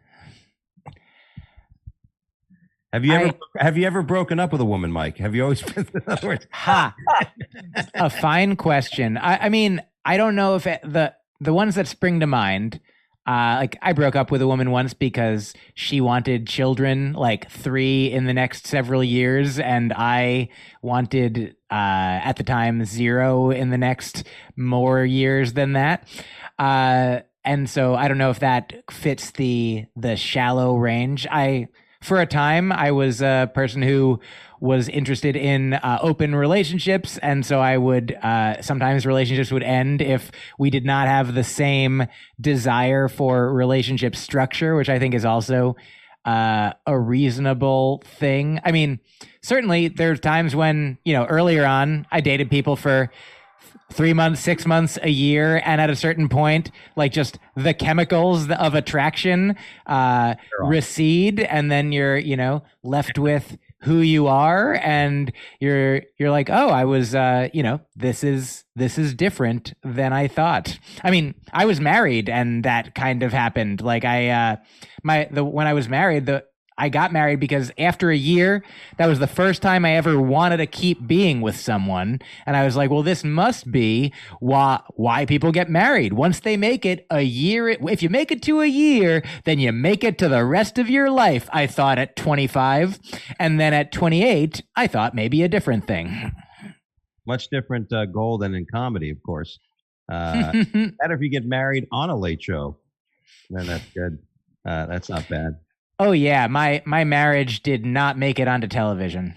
Have you ever I- have you ever broken up with a woman, Mike? Have you always been? In other words, Ha. A fine question. I, I mean, I don't know if it, the the ones that spring to mind. Uh, like I broke up with a woman once because she wanted children, like three in the next several years, and I wanted uh, at the time zero in the next more years than that. Uh, and so I don't know if that fits the the shallow range. I for a time, I was a person who was interested in uh, open relationships. And so I would, uh, sometimes relationships would end if we did not have the same desire for relationship structure, which I think is also uh, a reasonable thing. I mean, certainly there's times when, you know, earlier on, I dated people for three months, six months, a year. And at a certain point, like just the chemicals of attraction uh, recede. And then you're, you know, left with who you are. And you're, you're like, oh, I was, uh, you know, this is, this is different than I thought. I mean, I was married and that kind of happened. Like I, uh, my, the, when I was married, the, I got married because after a year, that was the first time I ever wanted to keep being with someone. And I was like, well, this must be why, why people get married. Once they make it a year, if you make it to a year, then you make it to the rest of your life, I thought at twenty-five. And then at twenty-eight, I thought maybe a different thing. Much different uh, goal than in comedy, of course. Uh, better if you get married on a late show. Then that's good. Uh, that's not bad. Oh yeah, my my marriage did not make it onto television.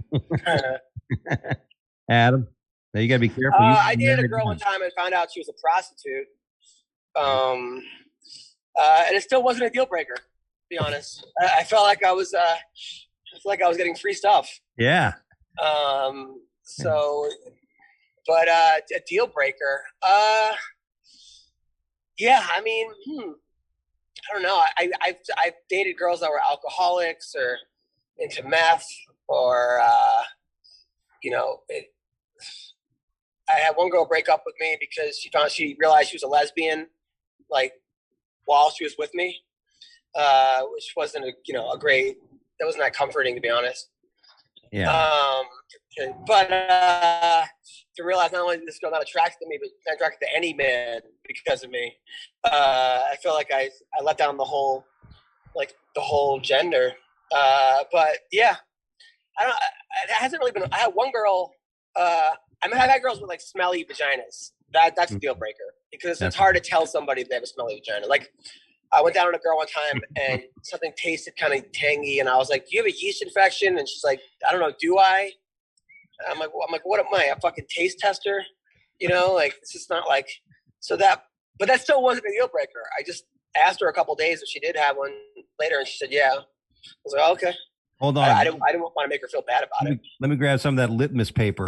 Adam, now you gotta be careful. Uh, I dated a girl one time and found out she was a prostitute. Um, uh, and it still wasn't a deal breaker, to be honest. I, I felt like I was, uh, I felt like I was getting free stuff. Yeah. Um. So, but uh, a deal breaker. Uh. Yeah, I mean. Hmm. I don't know. I, I've, I've dated girls that were alcoholics or into meth or, uh, you know, it, I had one girl break up with me because she found, she realized she was a lesbian, like while she was with me, uh, which wasn't a, you know, a great, that wasn't that comforting, to be honest. Yeah. Um, but, uh, to realize not only is this girl not attracted to me, but not attracted to any man because of me. Uh, I feel like I, I let down the whole, like the whole gender. Uh, but yeah, I don't, it hasn't really been, I had one girl, uh, I mean, I've had girls with like smelly vaginas. That That's a deal breaker because That's it's hard to tell somebody they have a smelly vagina. Like I went down on a girl one time and something tasted kind of tangy. And I was like, do you have a yeast infection? And she's like, I don't know. Do I? I'm like, well, I'm like, what am I, a fucking taste tester? You know, like, it's just not like, so that, but that still wasn't a deal breaker. I just asked her a couple days if she did have one later, and she said, yeah. I was like, oh, okay. Hold on. I, I didn't, I didn't want to make her feel bad about let me, it. Let me grab some of that litmus paper.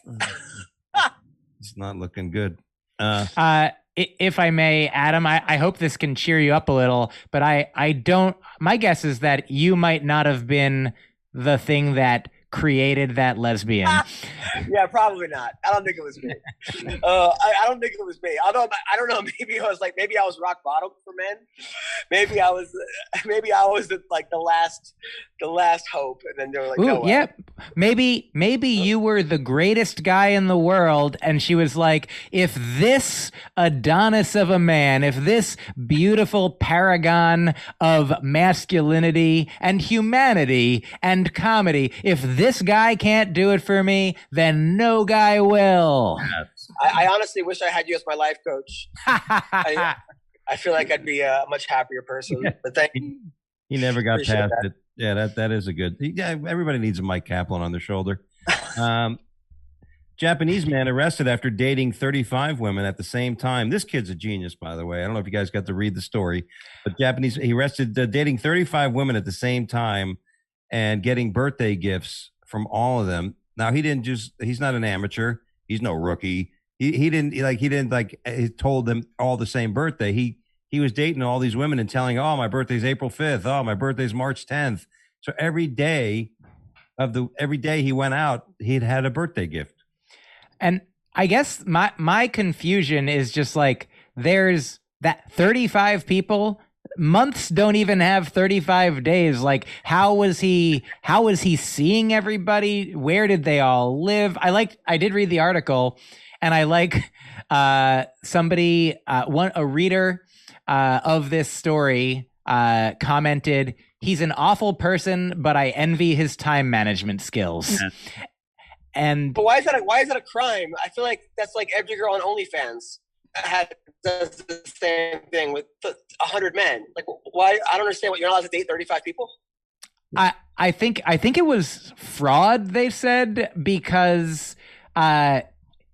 It's not looking good. Uh, uh, if I may, Adam, I, I hope this can cheer you up a little, but I, I don't, my guess is that you might not have been the thing that created that lesbian. Yeah, probably not. I don't think it was me. Uh, I, I don't think it was me. Although I don't know, maybe I was like, maybe I was rock bottom for men. Maybe I was, maybe I was the, like the last, the last hope, and then they were like, Ooh, no way. Yeah, maybe, maybe you were the greatest guy in the world, and she was like, if this Adonis of a man, if this beautiful paragon of masculinity and humanity and comedy, if this guy can't do it for me, then no guy will. I, I honestly wish I had you as my life coach. I, I feel like I'd be a much happier person. Yeah. But thank you. He never got Appreciate past that. it. Yeah, that that is a good. Yeah, everybody needs a Mike Kaplan on their shoulder. Um, Japanese man arrested after dating thirty-five women at the same time. This kid's a genius, by the way. I don't know if you guys got to read the story, but Japanese he arrested uh, dating thirty-five women at the same time and getting birthday gifts from all of them. Now he didn't just. He's not an amateur. He's no rookie. He he didn't like he didn't like he told them all the same birthday. He he was dating all these women and telling, oh, my birthday's April fifth. Oh, my birthday's March tenth. So every day of the every day he went out, he'd had a birthday gift. And I guess my my confusion is just like there's that thirty-five people. Months don't even have thirty-five days. Like, how was he? How was he seeing everybody? Where did they all live? I like. I did read the article, and I like uh, somebody, uh, one a reader uh, of this story uh, commented, "He's an awful person, but I envy his time management skills." Yeah. And but why is that? A, why is that a crime? I feel like that's like every girl on OnlyFans had does the same thing with a hundred men. Like, why? I don't understand. What, you're not allowed to date thirty-five people? I I think I think it was fraud. They said because uh,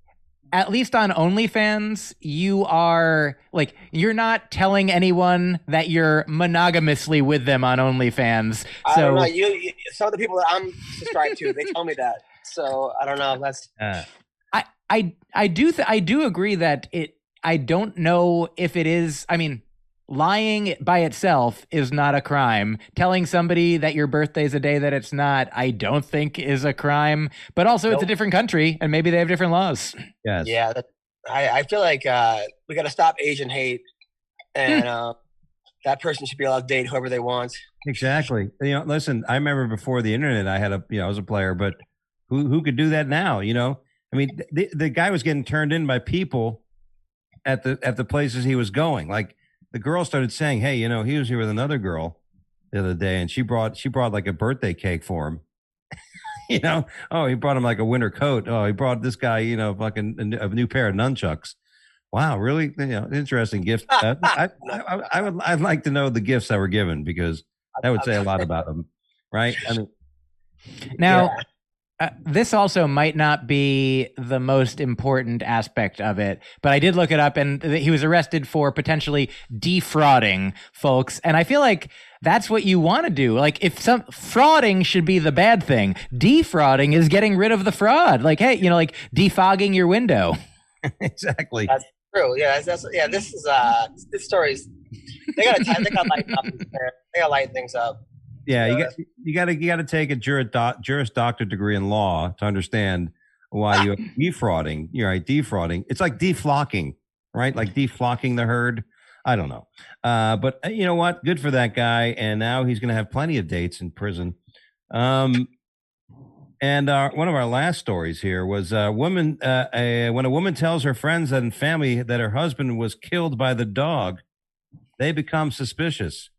at least on OnlyFans, you are like you're not telling anyone that you're monogamously with them on OnlyFans. I So don't know. You, you, some of the people that I'm subscribed to, they tell me that. So I don't know. That's Uh, I I I do th- I do agree that it. I don't know if it is. I mean, lying by itself is not a crime. Telling somebody that your birthday's a day that it's not, I don't think is a crime. But also, it's a Nope. different country, and maybe they have different laws. yes. yeah. That, I, I feel like uh, we got to stop Asian hate, and uh, that person should be allowed to date whoever they want. Exactly. You know, listen, I remember before the internet, I had a, you know, I was a player, but who who could do that now? You know, I mean, the the guy was getting turned in by people at the at the places he was going. Like the girl started saying, "Hey, you know, he was here with another girl the other day, and she brought she brought like a birthday cake for him." You know, oh, he brought him like a winter coat. Oh, he brought this guy, you know, fucking a new, a new pair of nunchucks. Wow, really? You know, interesting gift. Uh, I, I, I would, I'd like to know the gifts that were given because that would say a lot about them, right? I mean, Now, uh, this also might not be the most important aspect of it, but I did look it up, and th- he was arrested for potentially defrauding folks. And I feel like that's what you want to do. Like, if some frauding should be the bad thing, defrauding is getting rid of the fraud. Like, hey, you know, like defogging your window. exactly. That's true. Yeah, that's, that's yeah. This is uh, this story's. They got to they got to lighten up. There. They got to lighten things up. Yeah, you Yeah. got you got to you got to take a juris, doc, juris doctor degree in law to understand why you're defrauding. You're right, defrauding. It's like deflocking, right? Like deflocking the herd. I don't know, uh, but uh, you know what? Good for that guy. And now he's going to have plenty of dates in prison. Um, and our, one of our last stories here was a woman. Uh, a, when a woman tells her friends and family that her husband was killed by the dog, they become suspicious.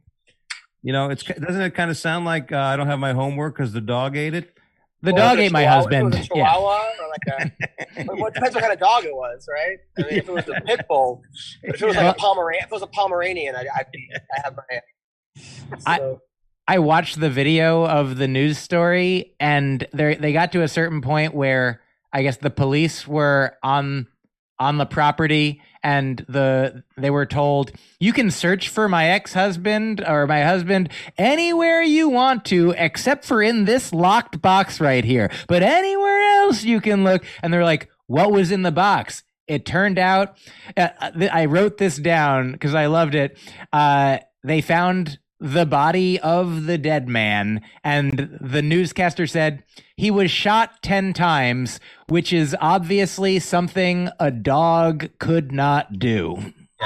You know, it's doesn't it kind of sound like uh, I don't have my homework because the dog ate it? The Or dog was it ate my Chihuahua- husband. Was it a Yeah. Chihuahua or like a? Well, it depends what kind of dog it was, right? I mean, if it was a pit bull, if it was like a Pomeranian, if it was a Pomeranian, I'd, I'd be, I have my. I- So, I watched the video of the news story, and they they got to a certain point where I guess the police were on on the property, and the they were told, you can search for my ex-husband or my husband anywhere you want to, except for in this locked box right here. But anywhere else you can look. And they're like, what was in the box? It turned out, uh, I wrote this down because I loved it. Uh, they found the body of the dead man, and the newscaster said he was shot ten times, which is obviously something a dog could not do.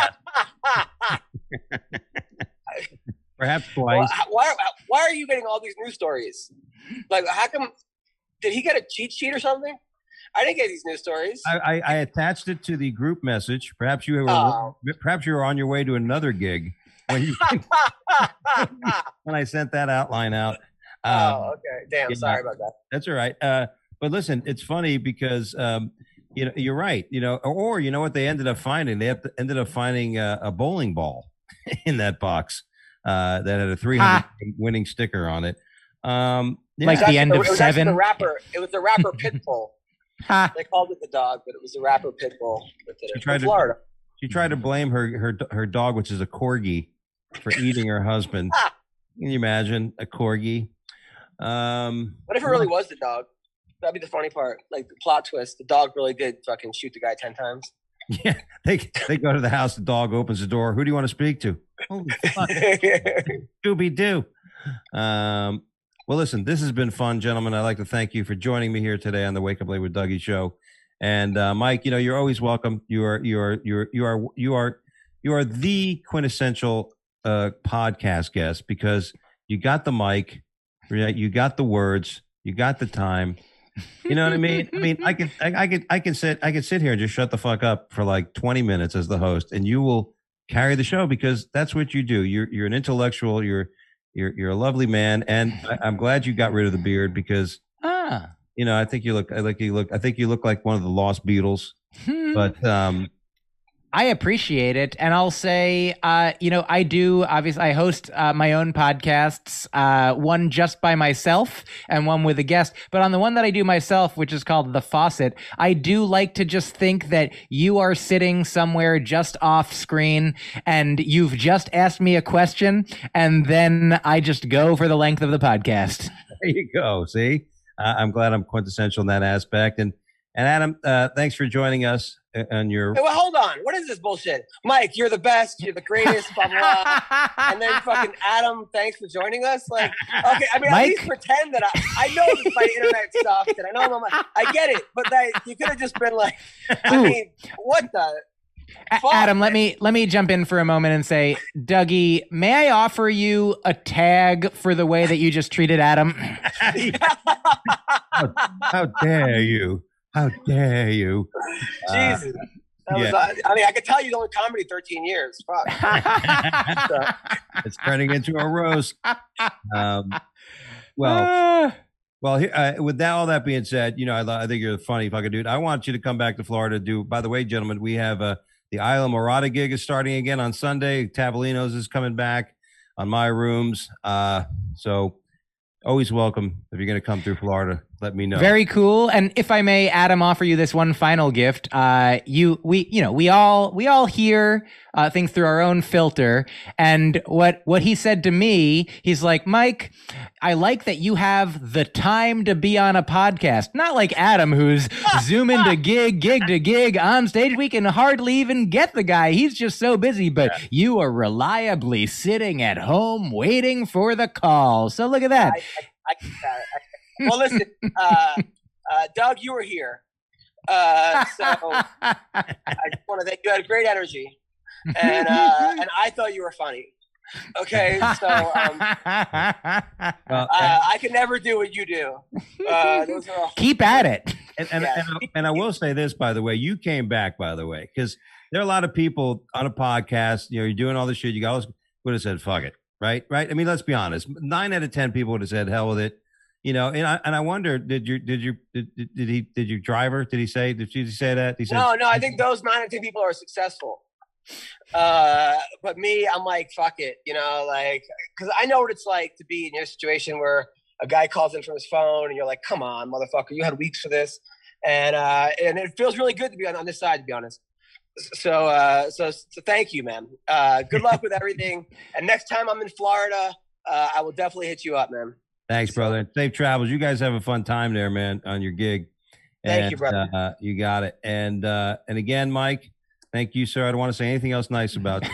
Perhaps well, twice. how- why, why are you getting all these news stories? Like, how come? Did he get a cheat sheet or something? I didn't get these news stories. I, I, I attached it to the group message. Perhaps you were Oh. perhaps you were on your way to another gig when you when I sent that outline out. Um, oh, okay. Damn. yeah. Sorry about that. That's all right. Uh, but listen, it's funny because um, you know you're right. You know, or, or you know what they ended up finding? They have to, ended up finding a, a bowling ball in that box uh, that had a three hundred winning sticker on it. Um, yeah. Like It was the end actually- of it was actually Seven? The rapper. It was the rapper Pitbull. Ha. They called it the dog, but it was the rapper Pitbull that did She it. tried From to- Florida. She tried to blame her her her dog, which is a corgi, for eating her husband. Can you imagine a corgi? Um, What if it really was the dog? That'd be the funny part. Like the plot twist. The dog really did fucking shoot the guy ten times. yeah, they they go to the house. The dog opens the door. Who do you want to speak to? Holy fuck, Scooby Doo. Um, well, listen, this has been fun, gentlemen. I'd like to thank you for joining me here today on the Wake Up Late with Dougie show. And uh, Mike, you know, you're always welcome. You are, you are, you are, you are, you are, you are the quintessential uh, podcast guest because you got the mic, right? You got the words, you got the time. You know what I mean? I mean, I can, I, I can, I can sit, I can sit here and just shut the fuck up for like twenty minutes as the host, and you will carry the show because that's what you do. You're, you're an intellectual. You're, you're, you're a lovely man, and I, I'm glad you got rid of the beard because. Ah. You know, I think you look. I like you look. I think you look like one of the Lost Beatles. Hmm. But um, I appreciate it. And I'll say, uh, you know, I do, obviously, I host uh, my own podcasts, uh, one just by myself and one with a guest. But on the one that I do myself, which is called The Faucet, I do like to just think that you are sitting somewhere just off screen and you've just asked me a question, and then I just go for the length of the podcast. There you go. See, uh, I'm glad I'm quintessential in that aspect. And, and Adam, uh, thanks for joining us. And your hey, well, hold on. What is this bullshit? Mike, you're the best. You're the greatest. Blah, blah. And then fucking Adam, thanks for joining us. Like, okay, I mean, Mike? at least pretend that I, I know this is my internet stuff. And I know I'm on my, I get it. But that, you could have just been like, I Ooh. mean, what the? Fuck, Adam, let man. me let me jump in for a moment and say, Dougie, may I offer you a tag for the way that you just treated Adam? how, how dare you? How dare you? Uh, Jesus. That yeah. was, uh, I mean, I could tell you don't comedy thirteen years. Fuck. So, It's turning into a roast. Um, well, Ah. well. Here, uh, with that, all that being said, you know, I, I think you're a funny fucking dude. I want you to come back to Florida. To do. By the way, gentlemen, we have uh, the Isla Morada gig is starting again on Sunday. Tavolino's is coming back on my rooms. Uh, so always welcome if you're going to come through Florida. Let me know. Very cool. And if I may, Adam, offer you this one final gift. Uh, you, we, you know, we all, we all hear uh, things through our own filter. And what, what he said to me, he's like, Mike, I like that you have the time to be on a podcast. Not like Adam, who's zooming to gig, gig to gig on stage. We can hardly even get the guy. He's just so busy. But yeah. You are reliably sitting at home waiting for the call. So look at that. I, I, I, I, well, listen, uh, uh, Doug, you were here. Uh, so I just want to thank you. You had great energy. And, uh, and I thought you were funny. Okay, so um, well, uh, I can never do what you do. Uh, those are all- Keep at it. And, and, Yeah. and, and I will say this, by the way, you came back, by the way, because there are a lot of people on a podcast, you know, you're doing all this shit. You guys would have said, fuck it, right? Right? I mean, let's be honest. Nine out of ten people would have said, hell with it. You know, and I and I wonder, did you did you did, did he did you driver? Did he say did he say that? He said no, no. I think those nine or ten people are successful. Uh, but me, I'm like, fuck it, you know, like, because I know what it's like to be in your situation where a guy calls in from his phone and you're like, come on, motherfucker, you had weeks for this, and uh, and it feels really good to be on, on this side, to be honest. So, uh, so, so thank you, man. Uh, good luck with everything. And next time I'm in Florida, uh, I will definitely hit you up, man. Thanks, brother. Safe travels. You guys have a fun time there, man, on your gig. Thank and, you, brother. Uh, you got it. And uh, and again, Mike, thank you, sir. I don't want to say anything else nice about you.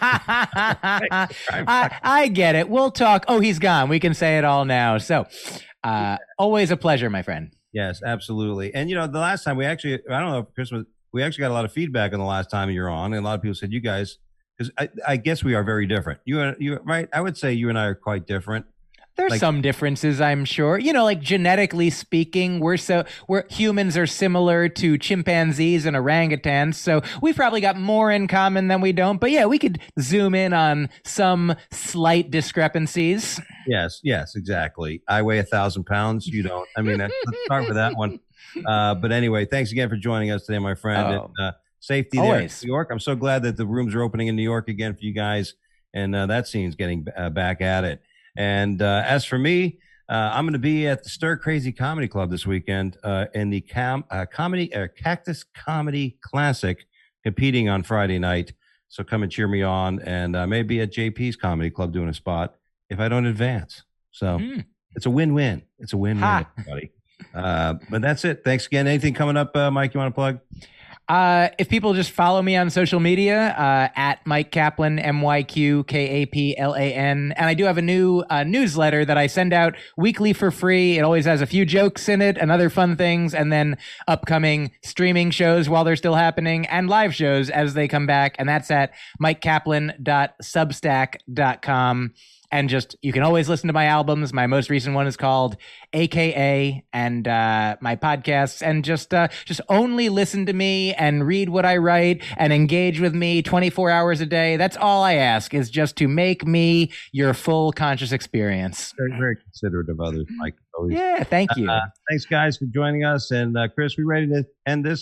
I, I get it. We'll talk. Oh, he's gone. We can say it all now. So, uh, always a pleasure, my friend. Yes, absolutely. And you know, the last time we actually, I don't know if Christmas, we actually got a lot of feedback on the last time you're on, and a lot of people said you guys, because I, I guess we are very different. You and you, right? I would say you and I are quite different. There's Like- some differences, I'm sure. You know, like genetically speaking, we're so we're humans are similar to chimpanzees and orangutans, so we've probably got more in common than we don't. But yeah, we could zoom in on some slight discrepancies. Yes, yes, exactly. I weigh a thousand pounds. You don't. I mean, let's start with that one. Uh, but anyway, thanks again for joining us today, my friend. Oh. And, uh, safety there in Always. New York. I'm so glad that the rooms are opening in New York again for you guys, and uh, that scene's getting uh, back at it. And uh, as for me, uh, I'm going to be at the Stir Crazy Comedy Club this weekend uh, in the cam- uh, comedy uh, Cactus Comedy Classic, competing on Friday night. So come and cheer me on, and uh, maybe at J P's Comedy Club doing a spot if I don't advance. So Mm. it's a win-win. It's a win-win, Ha. everybody. Uh, but that's it. Thanks again. Anything coming up, uh, Mike? You want to plug? Uh, if people just follow me on social media, uh, at Mike Kaplan, M Y Q K A P L A N. And I do have a new uh, newsletter that I send out weekly for free. It always has a few jokes in it and other fun things, and then upcoming streaming shows while they're still happening and live shows as they come back. And that's at mike kaplan dot substack dot com. And just, you can always listen to my albums. My most recent one is called A K A, and uh, my podcasts, and just uh, just only listen to me and read what I write and engage with me twenty-four hours a day. That's all I ask, is just to make me your full conscious experience. Very, very considerate of others, Mike. Always. Yeah, thank you. Uh, thanks, guys, for joining us. And uh, Chris, we ready to end this?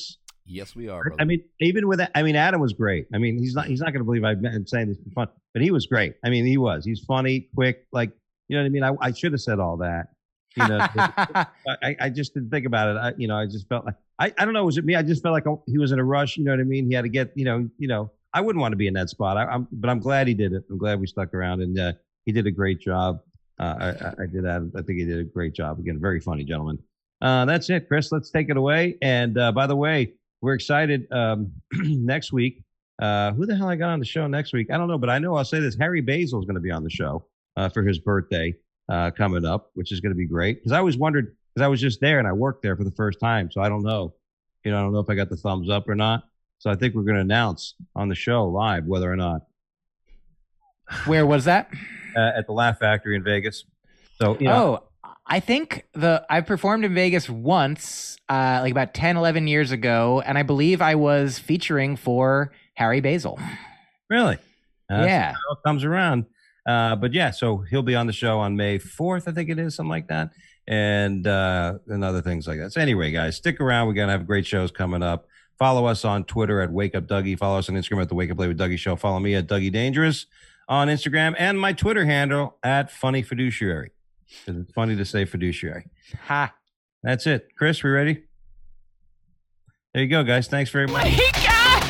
Yes, we are. Brother. I mean, even with that, I mean, Adam was great. I mean, he's not he's not going to believe I'm saying this for fun, but he was great. I mean, he was. He's funny, quick, like you know what I mean. I, I should have said all that. You know, I, I just didn't think about it. I, you know, I just felt like I, I don't know. Was it me? I just felt like he was in a rush. You know what I mean? He had to get. You know, you know. I wouldn't want to be in that spot. I, I'm, but I'm glad he did it. I'm glad we stuck around, and uh, he did a great job. Uh, I, I did that. I think he did a great job. Again, very funny gentleman. Uh, that's it, Chris. Let's take it away. And uh, by the way, we're excited um, next week. Uh, who the hell I got on the show next week? I don't know, but I know I'll say this. Harry Basil is going to be on the show uh, for his birthday uh, coming up, which is going to be great. Because I always wondered, because I was just there and I worked there for the first time, so I don't know. You know, I don't know if I got the thumbs up or not. So I think we're going to announce on the show live whether or not. Where was that? Uh, at the Laugh Factory in Vegas. So, you know, oh, I think the I performed in Vegas once, uh, like about ten, eleven years ago, and I believe I was featuring for Harry Basil. Really? Uh, yeah. So it comes around. Uh, but yeah, so he'll be on the show on May fourth, I think it is, something like that. And, uh, and other things like that. So anyway, guys, stick around. We're going to have great shows coming up. Follow us on Twitter at Wake Up Dougie. Follow us on Instagram at the Wake Up Late with Dougie Show. Follow me at Dougie Dangerous on Instagram and my Twitter handle at Funny Fiduciary. It's funny to say fiduciary. Ha. That's it. Chris, we ready? There you go, guys. Thanks very much. Wake up!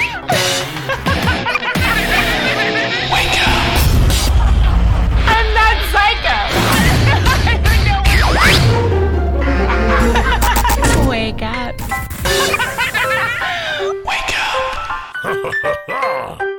Wake up! I'm not psycho. Wake up. Wake up!